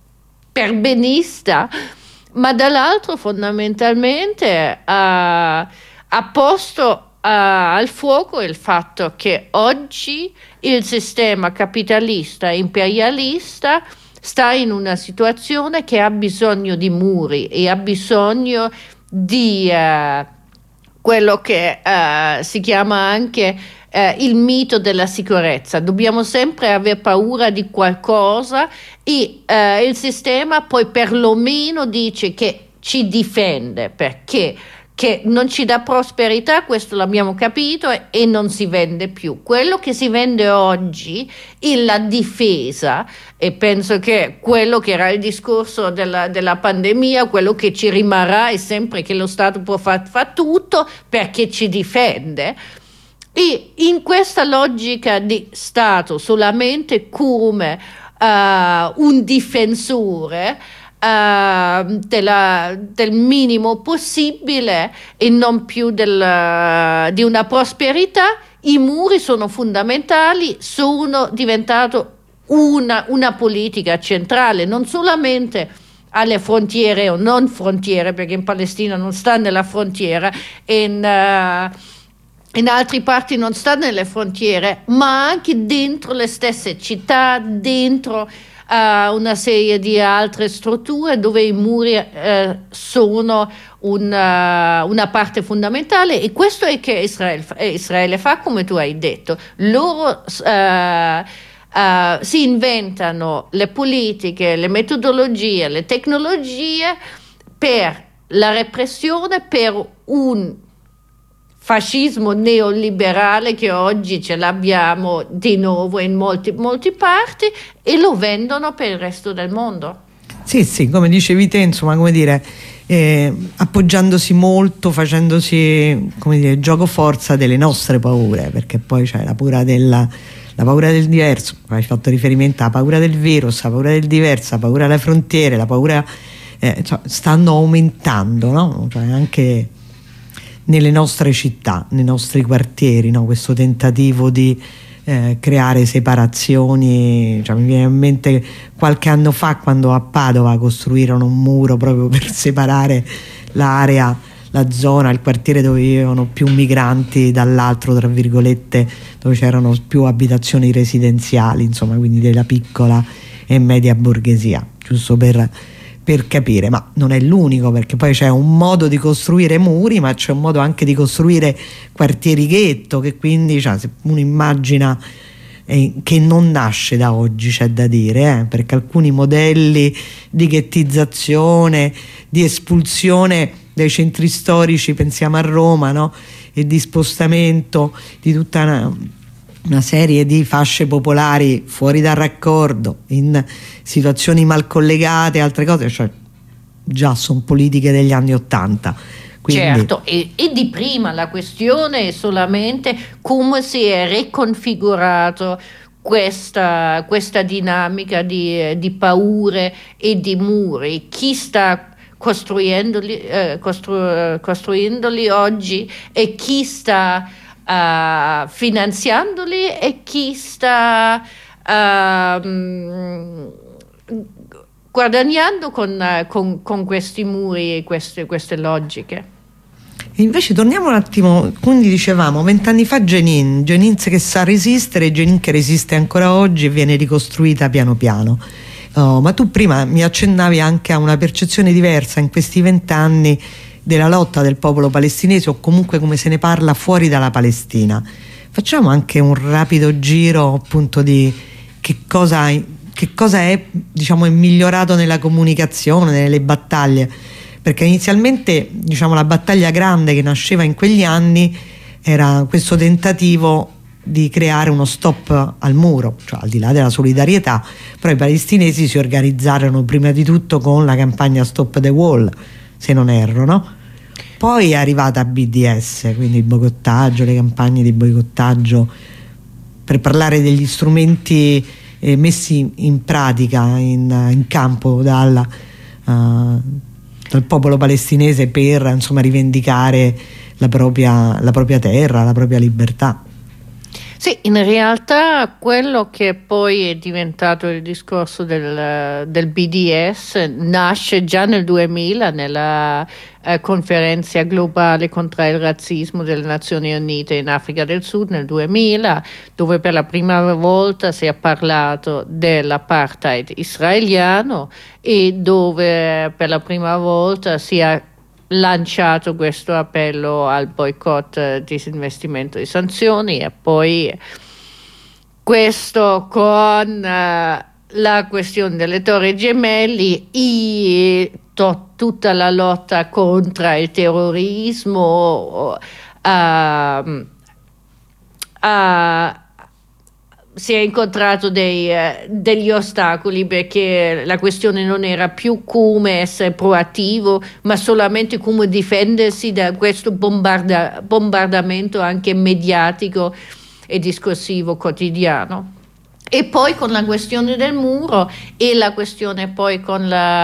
perbenista, ma dall'altro fondamentalmente uh, ha posto Uh, al fuoco il fatto che oggi il sistema capitalista imperialista sta in una situazione che ha bisogno di muri e ha bisogno di uh, quello che uh, si chiama anche uh, il mito della sicurezza. Dobbiamo sempre aver paura di qualcosa e uh, il sistema poi perlomeno dice che ci difende, perché che non ci dà prosperità, questo l'abbiamo capito, e non si vende più. Quello che si vende oggi è la difesa, e penso che quello che era il discorso della, della pandemia, quello che ci rimarrà è sempre che lo Stato può fare fa tutto perché ci difende. E in questa logica di Stato solamente come uh, un difensore Uh, della, del minimo possibile e non più del, uh, di una prosperità, i muri sono fondamentali, sono diventato una, una politica centrale, non solamente alle frontiere o non frontiere, perché in Palestina non sta nella frontiera, in, uh, in altre parti non sta nelle frontiere, ma anche dentro le stesse città, dentro Uh, una serie di altre strutture dove i muri uh, sono una, una parte fondamentale, e questo è che Israele, Israele fa, come tu hai detto. Loro uh, uh, si inventano le politiche, le metodologie, le tecnologie per la repressione, per un fascismo neoliberale che oggi ce l'abbiamo di nuovo in molti, molti parti, e lo vendono per il resto del mondo. Sì, sì, come dicevi te, insomma, come dire, eh, appoggiandosi molto, facendosi, come dire, gioco forza delle nostre paure, perché poi c'è la paura della la paura del diverso, hai fatto riferimento alla paura del virus, la paura del diverso, la paura alle frontiere, la paura eh, cioè, stanno aumentando, no? Cioè anche nelle nostre città, nei nostri quartieri, no? Questo tentativo di eh, creare separazioni, cioè, mi viene in mente qualche anno fa quando a Padova costruirono un muro proprio per separare l'area, la zona, il quartiere dove vivevano più migranti dall'altro, tra virgolette, dove c'erano più abitazioni residenziali, insomma, quindi della piccola e media borghesia, giusto per per capire. Ma non è l'unico, perché poi c'è un modo di costruire muri, ma c'è un modo anche di costruire quartieri ghetto, che quindi, cioè, se uno immagina eh, che non nasce da oggi, c'è da dire, eh, perché alcuni modelli di ghettizzazione, di espulsione dai centri storici, pensiamo a Roma, no? E di spostamento di tutta una una serie di fasce popolari fuori dal raccordo, in situazioni mal collegate, altre cose, cioè già sono politiche degli anni Ottanta. Quindi... Certo, e, e di prima la questione è solamente come si è riconfigurato questa, questa dinamica di, di paure e di muri, chi sta costruendoli, eh, costru, costruendoli oggi e chi sta Uh, finanziandoli e chi sta uh, guadagnando con, uh, con, con questi muri e queste, queste logiche. E invece torniamo un attimo, quindi dicevamo vent'anni fa Jenin, Jenin che sa resistere, Jenin che resiste ancora oggi e viene ricostruita piano piano. Oh, ma tu prima mi accennavi anche a una percezione diversa in questi vent'anni della lotta del popolo palestinese, o comunque come se ne parla fuori dalla Palestina. Facciamo anche un rapido giro appunto di che cosa, che cosa è, diciamo, è migliorato nella comunicazione, nelle battaglie, perché inizialmente, diciamo, la battaglia grande che nasceva in quegli anni era questo tentativo di creare uno stop al muro, cioè al di là della solidarietà, però i palestinesi si organizzarono prima di tutto con la campagna Stop the Wall, se non erro, no? Poi è arrivata B D S, quindi il boicottaggio, le campagne di boicottaggio, per parlare degli strumenti eh, messi in pratica, in, in campo dalla, uh, dal popolo palestinese per insomma rivendicare la propria, la propria terra, la propria libertà. Sì, in realtà quello che poi è diventato il discorso del, del B D S nasce già nel duemila nella eh, conferenza globale contro il razzismo delle Nazioni Unite in Africa del Sud nel duemila, dove per la prima volta si è parlato dell'apartheid israeliano e dove per la prima volta si è lanciato questo appello al boicott, disinvestimento e sanzioni, e poi questo con uh, la questione delle torri gemelli e to- tutta la lotta contro il terrorismo uh, uh, si è incontrato dei, eh, degli ostacoli, perché la questione non era più come essere proattivo, ma solamente come difendersi da questo bombarda- bombardamento anche mediatico e discorsivo quotidiano. E poi con la questione del muro e la questione poi con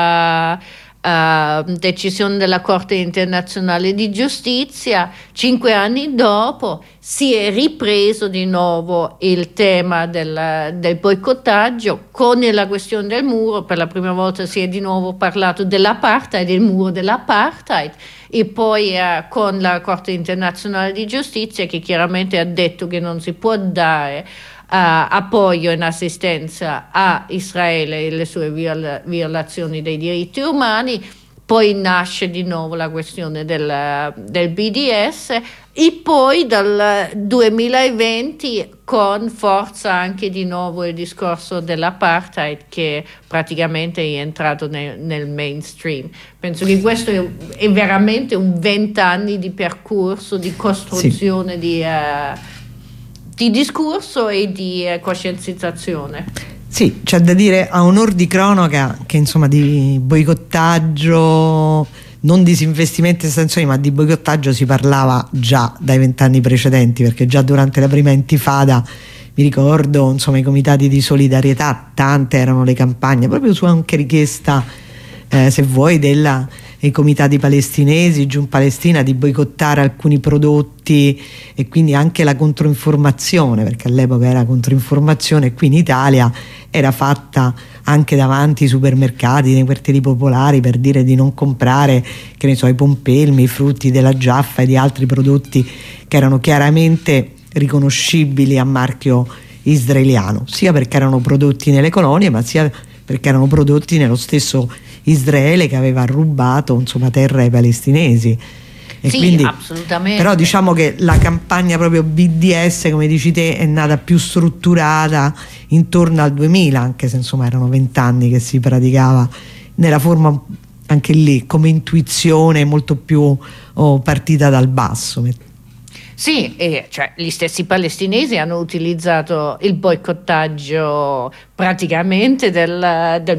la Uh, decisione della Corte internazionale di giustizia, cinque anni dopo si è ripreso di nuovo il tema del, del boicottaggio. Con la questione del muro per la prima volta si è di nuovo parlato dell'apartheid, del muro dell'apartheid, e poi uh, con la Corte internazionale di giustizia, che chiaramente ha detto che non si può dare Uh, appoggio in assistenza a Israele e le sue viola- violazioni dei diritti umani. Poi nasce di nuovo la questione del, del B D S e poi dal duemilaventi con forza anche di nuovo il discorso dell'apartheid, che praticamente è entrato nel, nel mainstream. Penso che questo è, è veramente un vent'anni di percorso di costruzione sì. di uh, di discorso e di eh, coscienzizzazione. Sì, c'è da dire a onor di cronaca che insomma di boicottaggio, non disinvestimento e sanzioni, ma di boicottaggio si parlava già dai vent'anni precedenti, perché già durante la prima intifada mi ricordo insomma i comitati di solidarietà, tante erano le campagne proprio su anche richiesta eh, se vuoi della i comitati palestinesi giù in Palestina di boicottare alcuni prodotti, e quindi anche la controinformazione, perché all'epoca era controinformazione, e qui in Italia era fatta anche davanti ai supermercati nei quartieri popolari per dire di non comprare, che ne so, i pompelmi, i frutti della Giaffa e di altri prodotti che erano chiaramente riconoscibili a marchio israeliano, sia perché erano prodotti nelle colonie, ma sia perché erano prodotti nello stesso Israele che aveva rubato insomma terra ai palestinesi. E sì, quindi, assolutamente. però diciamo che la campagna proprio B D S, come dici te, è nata più strutturata intorno al duemila, anche se insomma erano vent'anni che si praticava nella forma anche lì come intuizione molto più oh, partita dal basso. Sì, e cioè, gli stessi palestinesi hanno utilizzato il boicottaggio praticamente del, del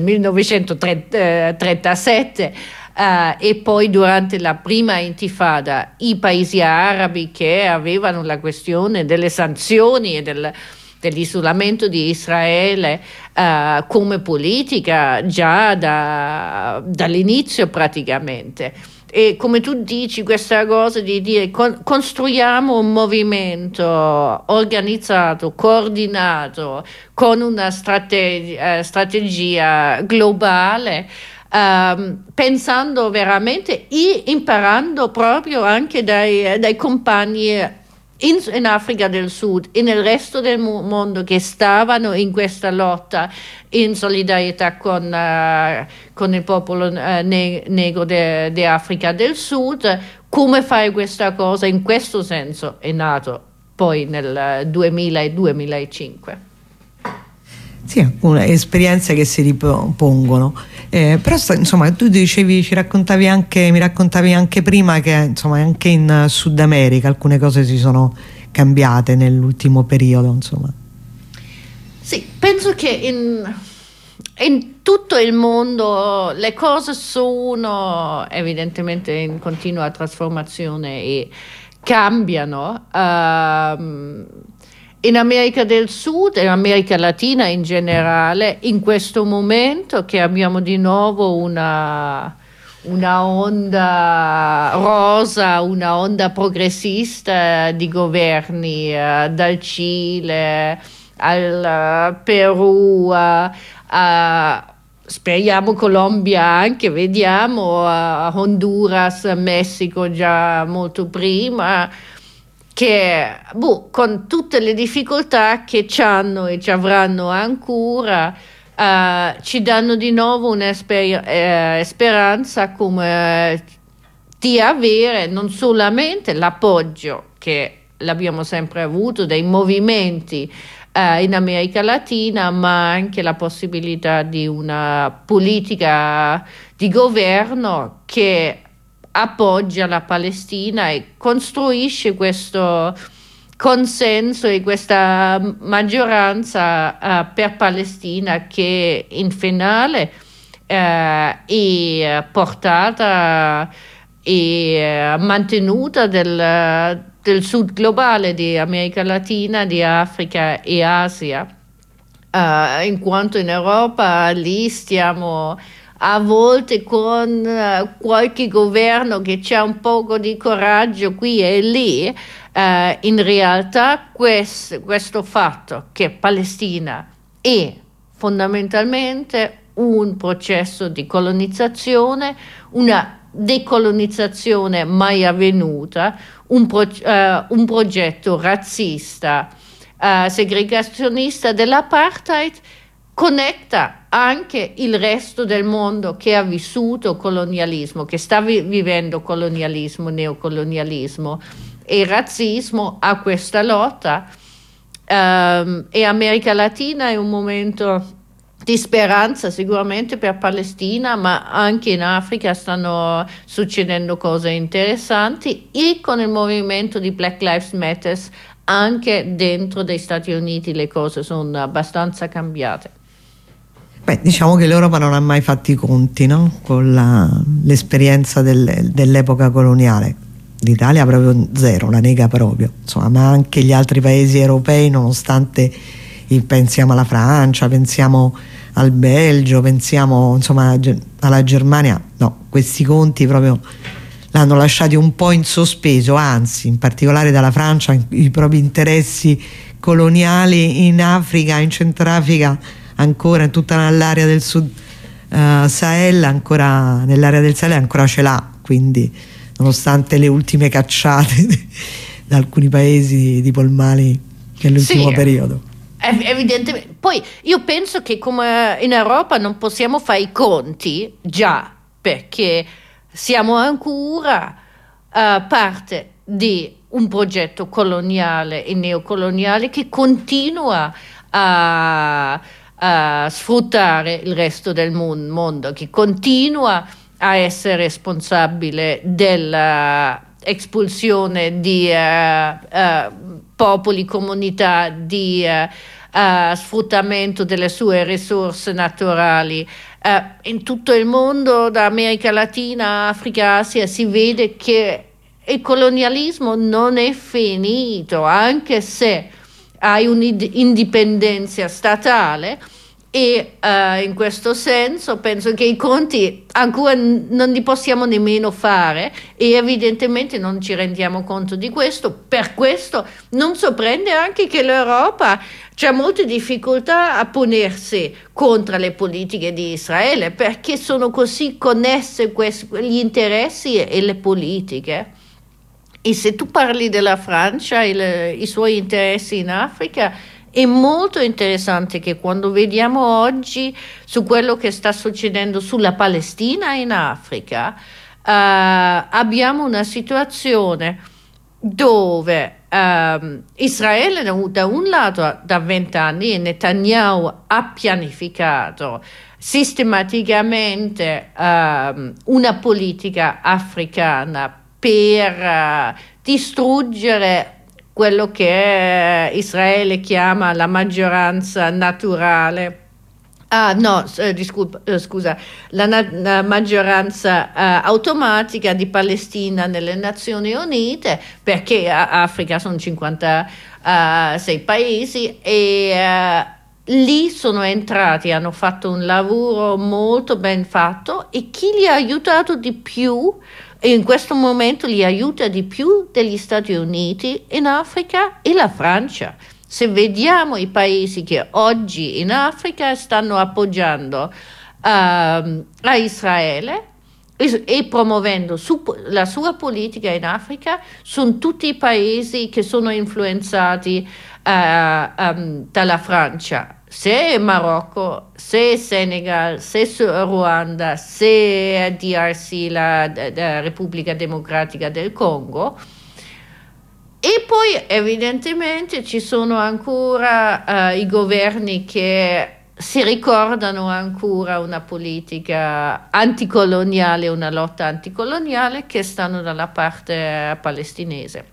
millenovecentotrentasette uh, e poi durante la prima intifada i paesi arabi, che avevano la questione delle sanzioni e del, dell'isolamento di Israele uh, come politica già da, dall'inizio praticamente. E come tu dici, questa cosa di dire con, costruiamo un movimento organizzato, coordinato, con una strategia, strategia globale, um, pensando veramente e imparando proprio anche dai, dai compagni In, in Africa del Sud e nel resto del mondo che stavano in questa lotta in solidarietà con, uh, con il popolo uh, ne- negro di Africa del Sud. Come fare questa cosa? In questo senso è nato poi nel duemila e duemilacinque. Sì, alcune esperienze che si ripongono, eh, però insomma tu dicevi, ci raccontavi anche, mi raccontavi anche prima che insomma anche in Sud America alcune cose si sono cambiate nell'ultimo periodo, insomma. Sì, penso che in, in tutto il mondo le cose sono evidentemente in continua trasformazione e cambiano. Uh, In America del Sud e in America Latina in generale, in questo momento che abbiamo di nuovo una, una onda rosa, una onda progressista di governi, uh, dal Cile al uh, Perù, uh, uh, speriamo Colombia anche, vediamo, uh, Honduras, Messico già molto prima, che boh, con tutte le difficoltà che c'hanno e ci avranno ancora, uh, ci danno di nuovo una sper- eh, speranza come eh, di avere non solamente l'appoggio che l'abbiamo sempre avuto dai movimenti uh, in America Latina, ma anche la possibilità di una politica di governo che appoggia la Palestina e costruisce questo consenso e questa maggioranza uh, per Palestina che in finale uh, è portata e uh, mantenuta del, del sud globale di America Latina, di Africa e Asia, uh, in quanto in Europa lì stiamo a volte con uh, qualche governo che c'ha un poco di coraggio qui e lì, uh, in realtà quest, questo fatto che Palestina è fondamentalmente un processo di colonizzazione, una decolonizzazione mai avvenuta, un, pro, uh, un progetto razzista, uh, segregazionista dell'apartheid, connetta anche il resto del mondo che ha vissuto colonialismo, che sta vi- vivendo colonialismo, neocolonialismo e razzismo a questa lotta. Um, e America Latina è un momento di speranza sicuramente per Palestina, ma anche in Africa stanno succedendo cose interessanti, e con il movimento di Black Lives Matter anche dentro dei Stati Uniti le cose sono abbastanza cambiate. Beh, diciamo che l'Europa non ha mai fatto i conti, no? Con la, l'esperienza del, dell'epoca coloniale. L'Italia proprio zero, la nega proprio, insomma, ma anche gli altri paesi europei, nonostante il, pensiamo alla Francia, pensiamo al Belgio, pensiamo insomma alla Germania, no, questi conti proprio l'hanno lasciati un po' in sospeso, anzi, in particolare dalla Francia, i propri interessi coloniali in Africa, in Centrafrica, ancora in tutta l'area del sud uh, Sahel, ancora nell'area del Sahel ancora ce l'ha, quindi nonostante le ultime cacciate da alcuni paesi tipo il Mali nell'ultimo sì, periodo. Evidentemente. Poi io penso che come in Europa non possiamo fare i conti già, perché siamo ancora uh, parte di un progetto coloniale e neocoloniale che continua a a sfruttare il resto del mondo, che continua a essere responsabile dell'espulsione di uh, uh, popoli, comunità, di uh, uh, sfruttamento delle sue risorse naturali. Uh, in tutto il mondo, da America Latina, Africa, Asia, si vede che il colonialismo non è finito, anche se hai un'indipendenza statale, e uh, in questo senso penso che i conti ancora n- non li possiamo nemmeno fare, e evidentemente non ci rendiamo conto di questo. Per questo non sorprende anche che l'Europa ha molte difficoltà a ponersi contro le politiche di Israele, perché sono così connesse questi, gli interessi e le politiche. E se tu parli della Francia e le, i suoi interessi in Africa, è molto interessante che quando vediamo oggi su quello che sta succedendo sulla Palestina in Africa, uh, abbiamo una situazione dove uh, Israele da un lato da vent'anni, e Netanyahu ha pianificato sistematicamente uh, una politica africana per uh, distruggere quello che Israele chiama la maggioranza naturale. Ah no, eh, disculpa, eh, scusa, la, na- la maggioranza eh, automatica di Palestina nelle Nazioni Unite, perché a Africa sono cinquantasei paesi, e, eh, lì sono entrati, hanno fatto un lavoro molto ben fatto, e chi li ha aiutato di più, e in questo momento li aiuta di più degli Stati Uniti in Africa, è la Francia. Se vediamo i paesi che oggi in Africa stanno appoggiando uh, a Israele e, e promuovendo su, la sua politica in Africa, sono tutti i paesi che sono influenzati uh, um, dalla Francia. Se è Marocco, se è Senegal, se è Ruanda, se è D R C, la, la Repubblica Democratica del Congo. E poi evidentemente ci sono ancora uh, i governi che si ricordano ancora una politica anticoloniale, una lotta anticoloniale, che stanno dalla parte palestinese.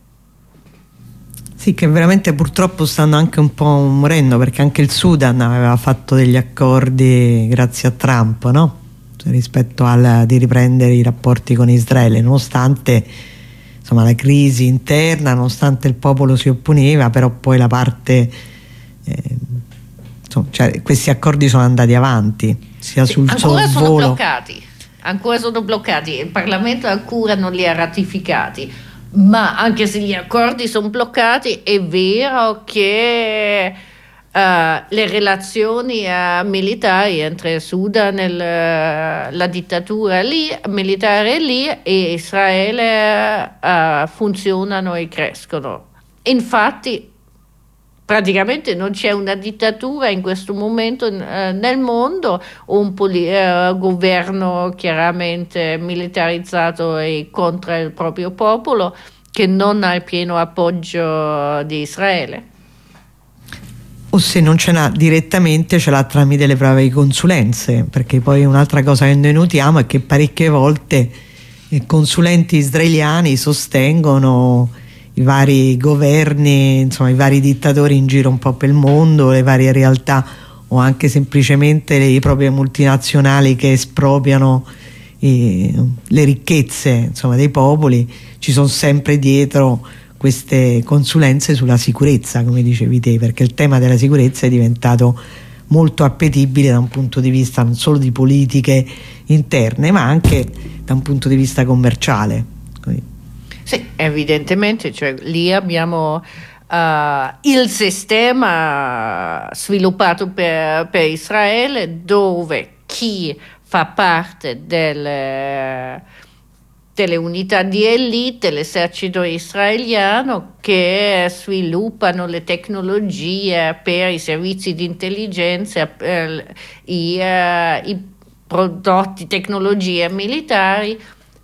Sì, che veramente purtroppo stanno anche un po' morendo, perché anche il Sudan aveva fatto degli accordi grazie a Trump, no? Cioè, rispetto al di riprendere i rapporti con Israele, nonostante insomma la crisi interna, nonostante il popolo si opponeva, però poi la parte eh, insomma, cioè, questi accordi sono andati avanti sia sì, sul ancora sorvolo. sono bloccati, ancora sono bloccati, il Parlamento ancora non li ha ratificati. Ma anche se gli accordi sono bloccati, è vero che uh, le relazioni uh, militari entre il Sudan e il, la dittatura lì, militare lì, e Israele uh, funzionano e crescono. Infatti praticamente non c'è una dittatura in questo momento uh, nel mondo, o un poli- uh, governo chiaramente militarizzato e contro il proprio popolo, che non ha il pieno appoggio di Israele. O se non ce l'ha direttamente, ce l'ha tramite le proprie consulenze, perché poi un'altra cosa che noi notiamo è che parecchie volte i consulenti israeliani sostengono i vari governi, insomma i vari dittatori in giro un po' per il mondo, le varie realtà, o anche semplicemente le proprie multinazionali che espropriano eh, le ricchezze, insomma, dei popoli. Ci sono sempre dietro queste consulenze sulla sicurezza, come dicevi te, perché il tema della sicurezza è diventato molto appetibile da un punto di vista non solo di politiche interne, ma anche da un punto di vista commerciale. Sì, evidentemente, cioè, lì abbiamo uh, il sistema sviluppato per, per Israele, dove chi fa parte del, delle unità di elite, l'esercito israeliano, che sviluppano le tecnologie per i servizi di intelligenza, per i, uh, i prodotti, tecnologie militari,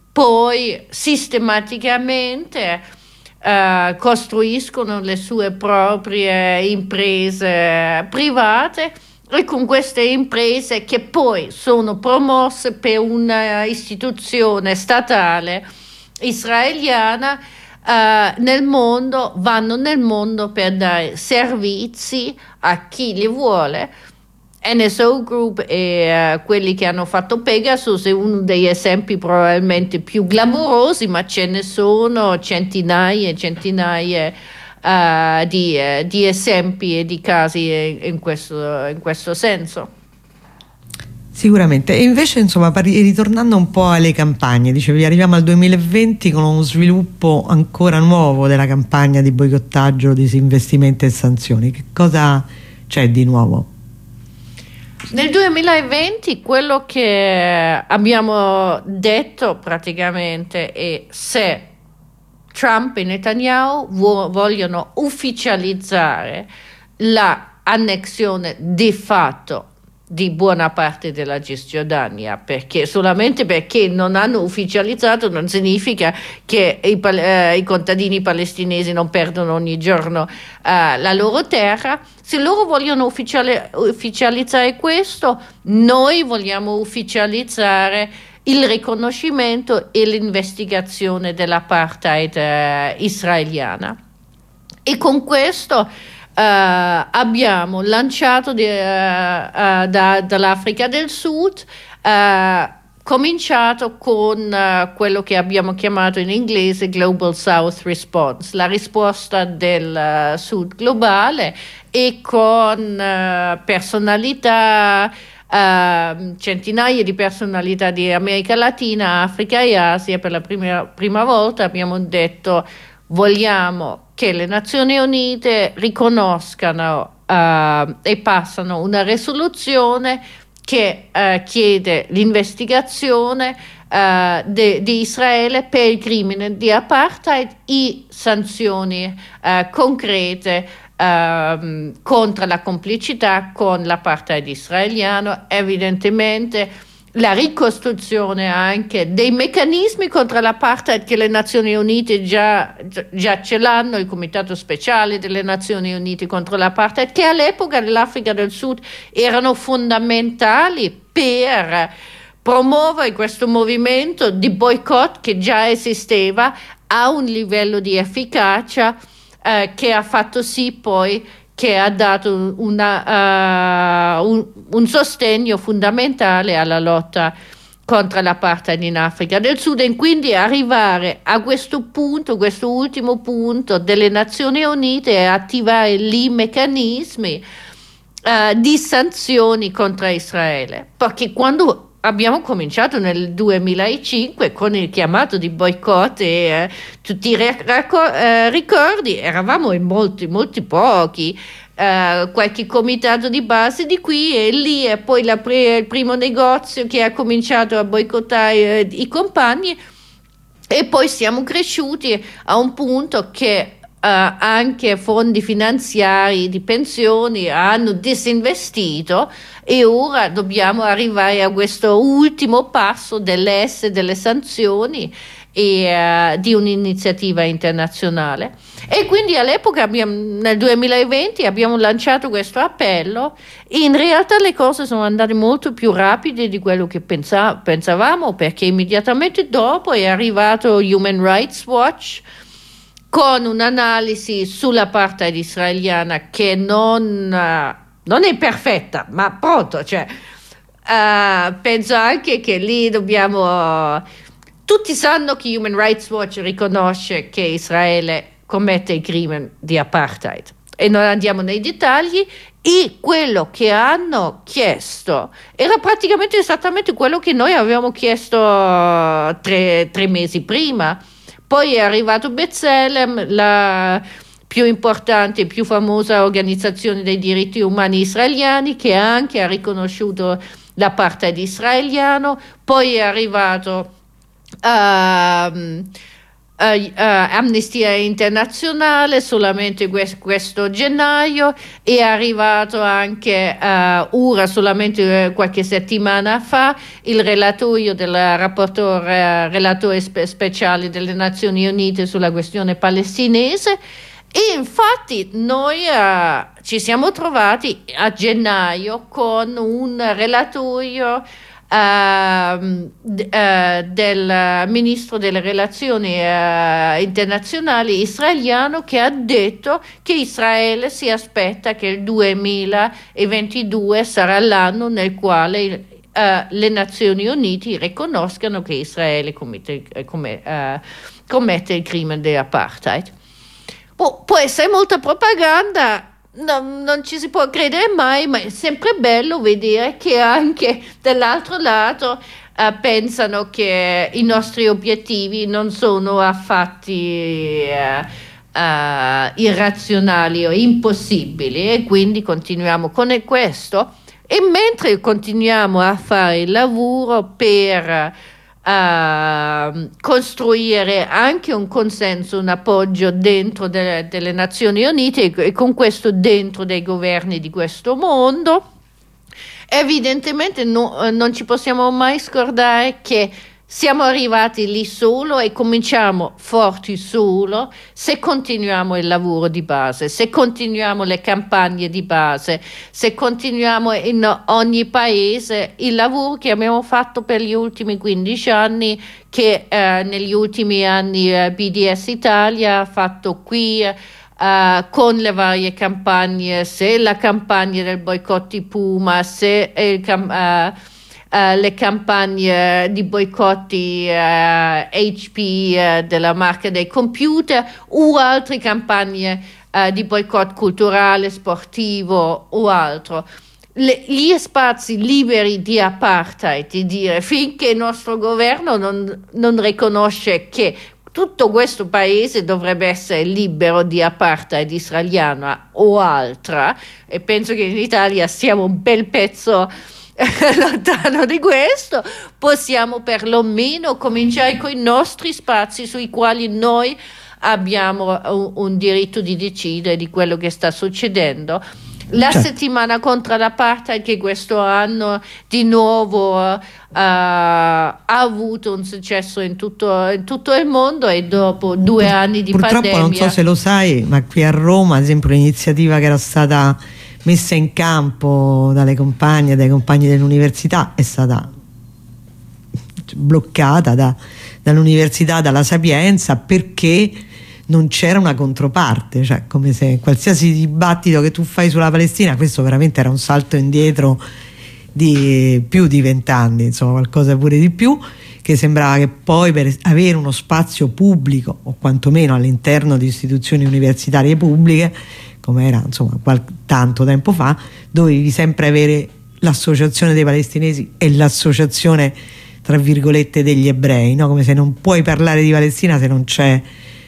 poi sistematicamente uh, costruiscono le sue proprie imprese private, e con queste imprese, che poi sono promosse per una istituzione statale israeliana, uh, nel mondo, vanno nel mondo per dare servizi a chi li vuole. N S O Group e uh, quelli che hanno fatto Pegasus è uno degli esempi probabilmente più clamorosi, ma ce ne sono centinaia e centinaia uh, di, uh, di esempi e di casi in questo, in questo senso. Sicuramente. E invece, insomma, ritornando un po' alle campagne, dicevi, arriviamo al duemilaventi con uno sviluppo ancora nuovo della campagna di boicottaggio, disinvestimenti e sanzioni. Che cosa c'è di nuovo? Nel duemilaventi quello che abbiamo detto praticamente è: se Trump e Netanyahu vo- vogliono ufficializzare la annexione di fatto di buona parte della Cisgiordania, perché solamente perché non hanno ufficializzato non significa che i, pal- eh, i contadini palestinesi non perdono ogni giorno eh, la loro terra. Se loro vogliono ufficiali- ufficializzare questo, noi vogliamo ufficializzare il riconoscimento e l'investigazione dell'apartheid eh, israeliana. E con questo Uh, abbiamo lanciato di, uh, uh, da, dall'Africa del Sud uh, cominciato con uh, quello che abbiamo chiamato in inglese Global South Response, la risposta del uh, Sud globale, e con uh, personalità, uh, centinaia di personalità di America Latina, Africa e Asia. Per la prima, prima volta abbiamo detto: vogliamo che le Nazioni Unite riconoscano uh, e passano una risoluzione che uh, chiede l'investigazione uh, de, di Israele per il crimine di apartheid e sanzioni uh, concrete uh, contro la complicità con l'apartheid israeliano. Evidentemente la ricostruzione anche dei meccanismi contro l'apartheid che le Nazioni Unite già, già ce l'hanno, il Comitato Speciale delle Nazioni Unite contro l'apartheid, che all'epoca dell'Africa del Sud erano fondamentali per promuovere questo movimento di boicott che già esisteva a un livello di efficacia eh, che ha fatto sì poi che ha dato una, uh, un, un sostegno fondamentale alla lotta contro l'apartheid in Africa del Sud, e quindi arrivare a questo punto, questo ultimo punto delle Nazioni Unite, e attivare lì meccanismi uh, di sanzioni contro Israele, perché quando abbiamo cominciato nel duemilacinque con il chiamato di boicott e eh, tutti i racco- eh, ricordi, eravamo in molti, molti pochi, eh, qualche comitato di base di qui e lì, e poi la pre- il primo negozio che ha cominciato a boicottare eh, i compagni, e poi siamo cresciuti a un punto che Uh, anche fondi finanziari di pensioni hanno disinvestito, e ora dobbiamo arrivare a questo ultimo passo dell'S delle sanzioni e uh, di un'iniziativa internazionale. E quindi all'epoca abbiamo, nel duemilaventi abbiamo lanciato questo appello. In realtà le cose sono andate molto più rapide di quello che pensa- pensavamo, perché immediatamente dopo è arrivato Human Rights Watch con un'analisi sull'apartheid israeliana che non, uh, non è perfetta, ma pronto, cioè, uh, penso anche che lì dobbiamo... Uh, tutti sanno che Human Rights Watch riconosce che Israele commette il crimine di apartheid, e non andiamo nei dettagli, e quello che hanno chiesto era praticamente esattamente quello che noi avevamo chiesto tre, tre mesi prima. Poi è arrivato B'Tselem, la più importante e più famosa organizzazione dei diritti umani israeliani, che anche ha riconosciuto l'apartheid israeliano. Poi è arrivato uh, uh, uh, Amnistia Internazionale solamente questo, questo gennaio, è arrivato anche uh, ora, solamente uh, qualche settimana fa, il relatorio del rapportore, uh, relatore spe- speciale delle Nazioni Unite sulla questione palestinese. E infatti noi uh, ci siamo trovati a gennaio con un relatorio Uh, d- uh, del ministro delle relazioni uh, internazionali israeliano, che ha detto che Israele si aspetta che il duemilaventidue sarà l'anno nel quale uh, le Nazioni Unite riconoscano che Israele commette, come, uh, commette il crimine di apartheid. Pu- può essere molta propaganda. No, non ci si può credere mai, ma è sempre bello vedere che anche dall'altro lato uh, pensano che i nostri obiettivi non sono affatti uh, uh, irrazionali o impossibili, e quindi continuiamo con questo. E mentre continuiamo a fare il lavoro per Uh, costruire anche un consenso, un appoggio dentro de- delle Nazioni Unite, e, e con questo dentro dei governi di questo mondo, evidentemente no, non ci possiamo mai scordare che siamo arrivati lì solo e cominciamo forti solo se continuiamo il lavoro di base, se continuiamo le campagne di base, se continuiamo in ogni paese il lavoro che abbiamo fatto per gli ultimi quindici anni, che eh, negli ultimi anni eh, B D S Italia ha fatto qui Uh, con le varie campagne, se la campagna del boicott di Puma, se il cam- uh, uh, le campagne di boicotti uh, H P uh, della marca dei computer o altre campagne uh, di boicott culturale, sportivo o altro. Le, gli spazi liberi di apartheid, di dire finché il nostro governo non, non riconosce che tutto questo paese dovrebbe essere libero di apartheid israeliana o altra, e penso che in Italia siamo un bel pezzo lontano di questo, possiamo perlomeno cominciare con i nostri spazi sui quali noi abbiamo un, un diritto di decidere di quello che sta succedendo. La certo. settimana contro l'apartheid, che questo anno di nuovo uh, ha avuto un successo in tutto, in tutto il mondo, e dopo due Pur, anni di purtroppo pandemia. Purtroppo non so se lo sai, ma qui a Roma, ad esempio, l'iniziativa che era stata messa in campo dalle compagne, dai compagni dell'università, è stata bloccata da, dall'università, dalla Sapienza, perché non c'era una controparte, cioè come se qualsiasi dibattito che tu fai sulla Palestina, questo veramente era un salto indietro di più di vent'anni, insomma qualcosa pure di più, che sembrava che poi per avere uno spazio pubblico, o quantomeno all'interno di istituzioni universitarie pubbliche, come era insomma qual- tanto tempo fa, dovevi sempre avere l'associazione dei palestinesi e l'associazione tra virgolette degli ebrei, no? Come se non puoi parlare di Palestina se non c'è.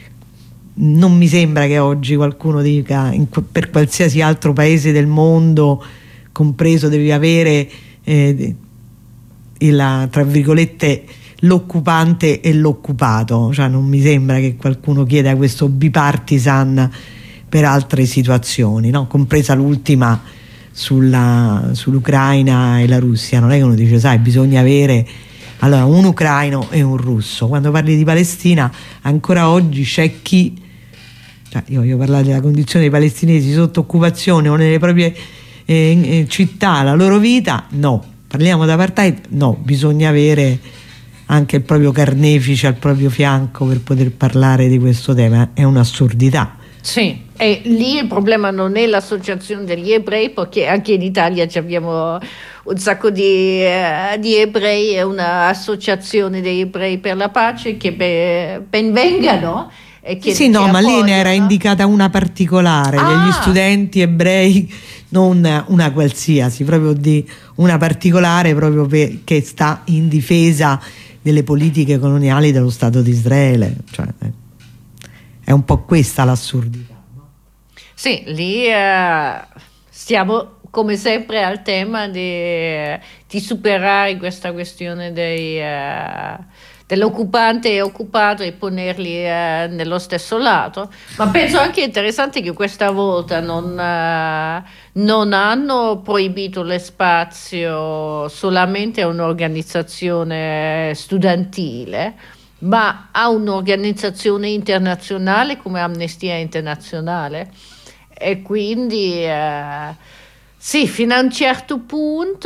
Non mi sembra che oggi qualcuno dica in, per qualsiasi altro paese del mondo, compreso, devi avere eh, il, tra virgolette l'occupante e l'occupato, cioè non mi sembra che qualcuno chieda questo bipartisan per altre situazioni, no? Compresa l'ultima sulla, sull'Ucraina e la Russia. Non è che uno dice sai bisogna avere allora un ucraino e un russo. Quando parli di Palestina ancora oggi c'è chi, cioè io voglio parlare della condizione dei palestinesi sotto occupazione o nelle proprie eh, eh, città, la loro vita, no. Parliamo d'apartheid, no, bisogna avere anche il proprio carnefice al proprio fianco per poter parlare di questo tema. È un'assurdità. Sì, e lì il problema non è l'associazione degli ebrei, perché anche in Italia abbiamo un sacco di, uh, di ebrei e un'associazione degli ebrei per la pace che be- ben vengano. E che sì, no, ma lì ne era indicata una particolare, ah. degli studenti ebrei, non una qualsiasi, proprio di una particolare, proprio per, che sta in difesa delle politiche coloniali dello Stato di Israele. Cioè, è un po' questa l'assurdità, no? Sì, lì uh, stiamo come sempre al tema di, di superare questa questione dei, uh, dell'occupante e occupato e ponerli uh, nello stesso lato, ma penso anche interessante che questa volta non, uh, non hanno proibito lo spazio solamente a un'organizzazione studentile, ma a un'organizzazione internazionale come Amnistia Internazionale, e quindi eh, sì, fino a un certo punto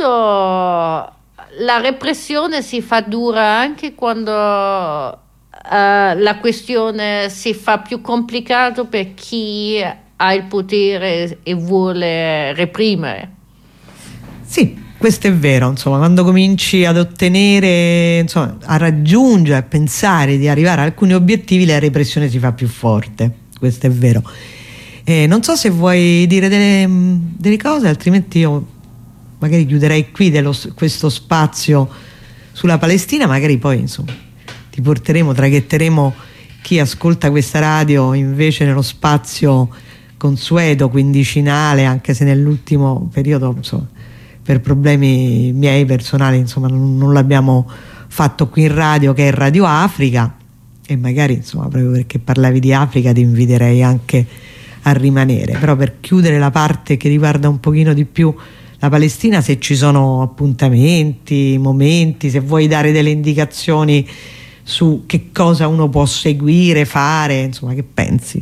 la repressione si fa dura anche quando eh, la questione si fa più complicato per chi ha il potere e vuole reprimere. Sì, questo è vero, insomma, quando cominci ad ottenere, insomma, a raggiungere, a pensare di arrivare a alcuni obiettivi, la repressione si fa più forte, questo è vero. Eh, non so se vuoi dire delle, delle cose, altrimenti io magari chiuderei qui dello, questo spazio sulla Palestina, magari poi insomma ti porteremo, traghetteremo chi ascolta questa radio invece nello spazio consueto, quindicinale, anche se nell'ultimo periodo insomma per problemi miei personali insomma non, non l'abbiamo fatto qui in radio, che è Radio Africa, e magari insomma proprio perché parlavi di Africa ti inviterei anche a rimanere. Però per chiudere la parte che riguarda un pochino di più la Palestina, se ci sono appuntamenti, momenti, se vuoi dare delle indicazioni su che cosa uno può seguire, fare, insomma, che pensi?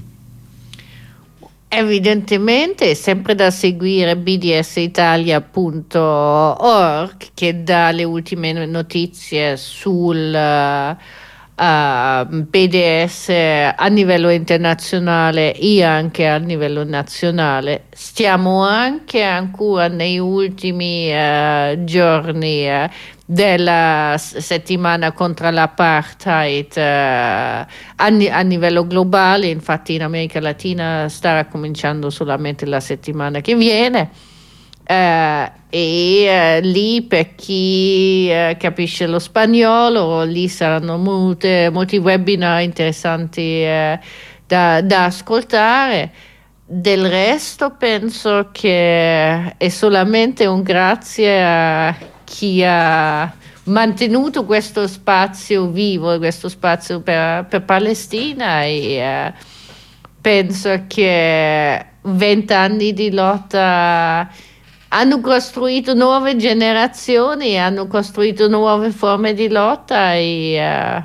Evidentemente è sempre da seguire b d s italia punto org, che dà le ultime notizie sul, uh, uh, B D S a livello internazionale e anche a livello nazionale. Stiamo anche ancora negli ultimi uh, giorni uh, della settimana contro l'apartheid uh, a, a livello globale. Infatti in America Latina starà cominciando solamente la settimana che viene. Uh, e uh, lì, per chi uh, capisce lo spagnolo, lì saranno molte, molti webinar interessanti uh, da, da ascoltare. Del resto penso che è solamente un grazie a chi ha mantenuto questo spazio vivo, questo spazio per, per Palestina, e uh, penso che vent'anni di lotta hanno costruito nuove generazioni, hanno costruito nuove forme di lotta, e uh,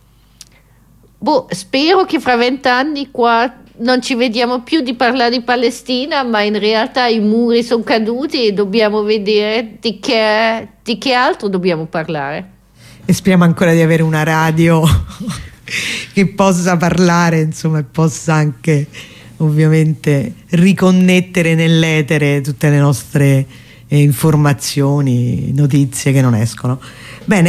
boh, spero che fra vent'anni qua non ci vediamo più di parlare di Palestina, ma in realtà i muri sono caduti e dobbiamo vedere di che, di che altro dobbiamo parlare. E speriamo ancora di avere una radio che possa parlare, insomma, e possa anche ovviamente riconnettere nell'etere tutte le nostre eh, informazioni, notizie che non escono. Bene,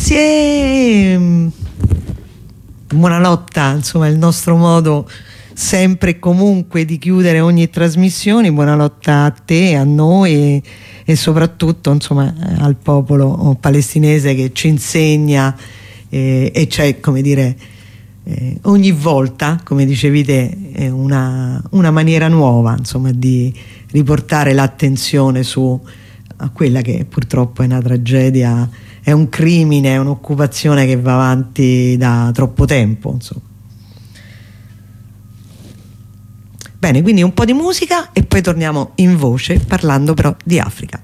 grazie, buona lotta, insomma, il nostro modo sempre e comunque di chiudere ogni trasmissione. Buona lotta a te, a noi e, e soprattutto, insomma, al popolo palestinese che ci insegna eh, e c'è, come dire, Eh, ogni volta, come dicevi te, è una, una maniera nuova, insomma, di riportare l'attenzione su a quella che purtroppo è una tragedia, è un crimine, è un'occupazione che va avanti da troppo tempo, insomma. Bene, quindi un po' di musica e poi torniamo in voce parlando però di Africa.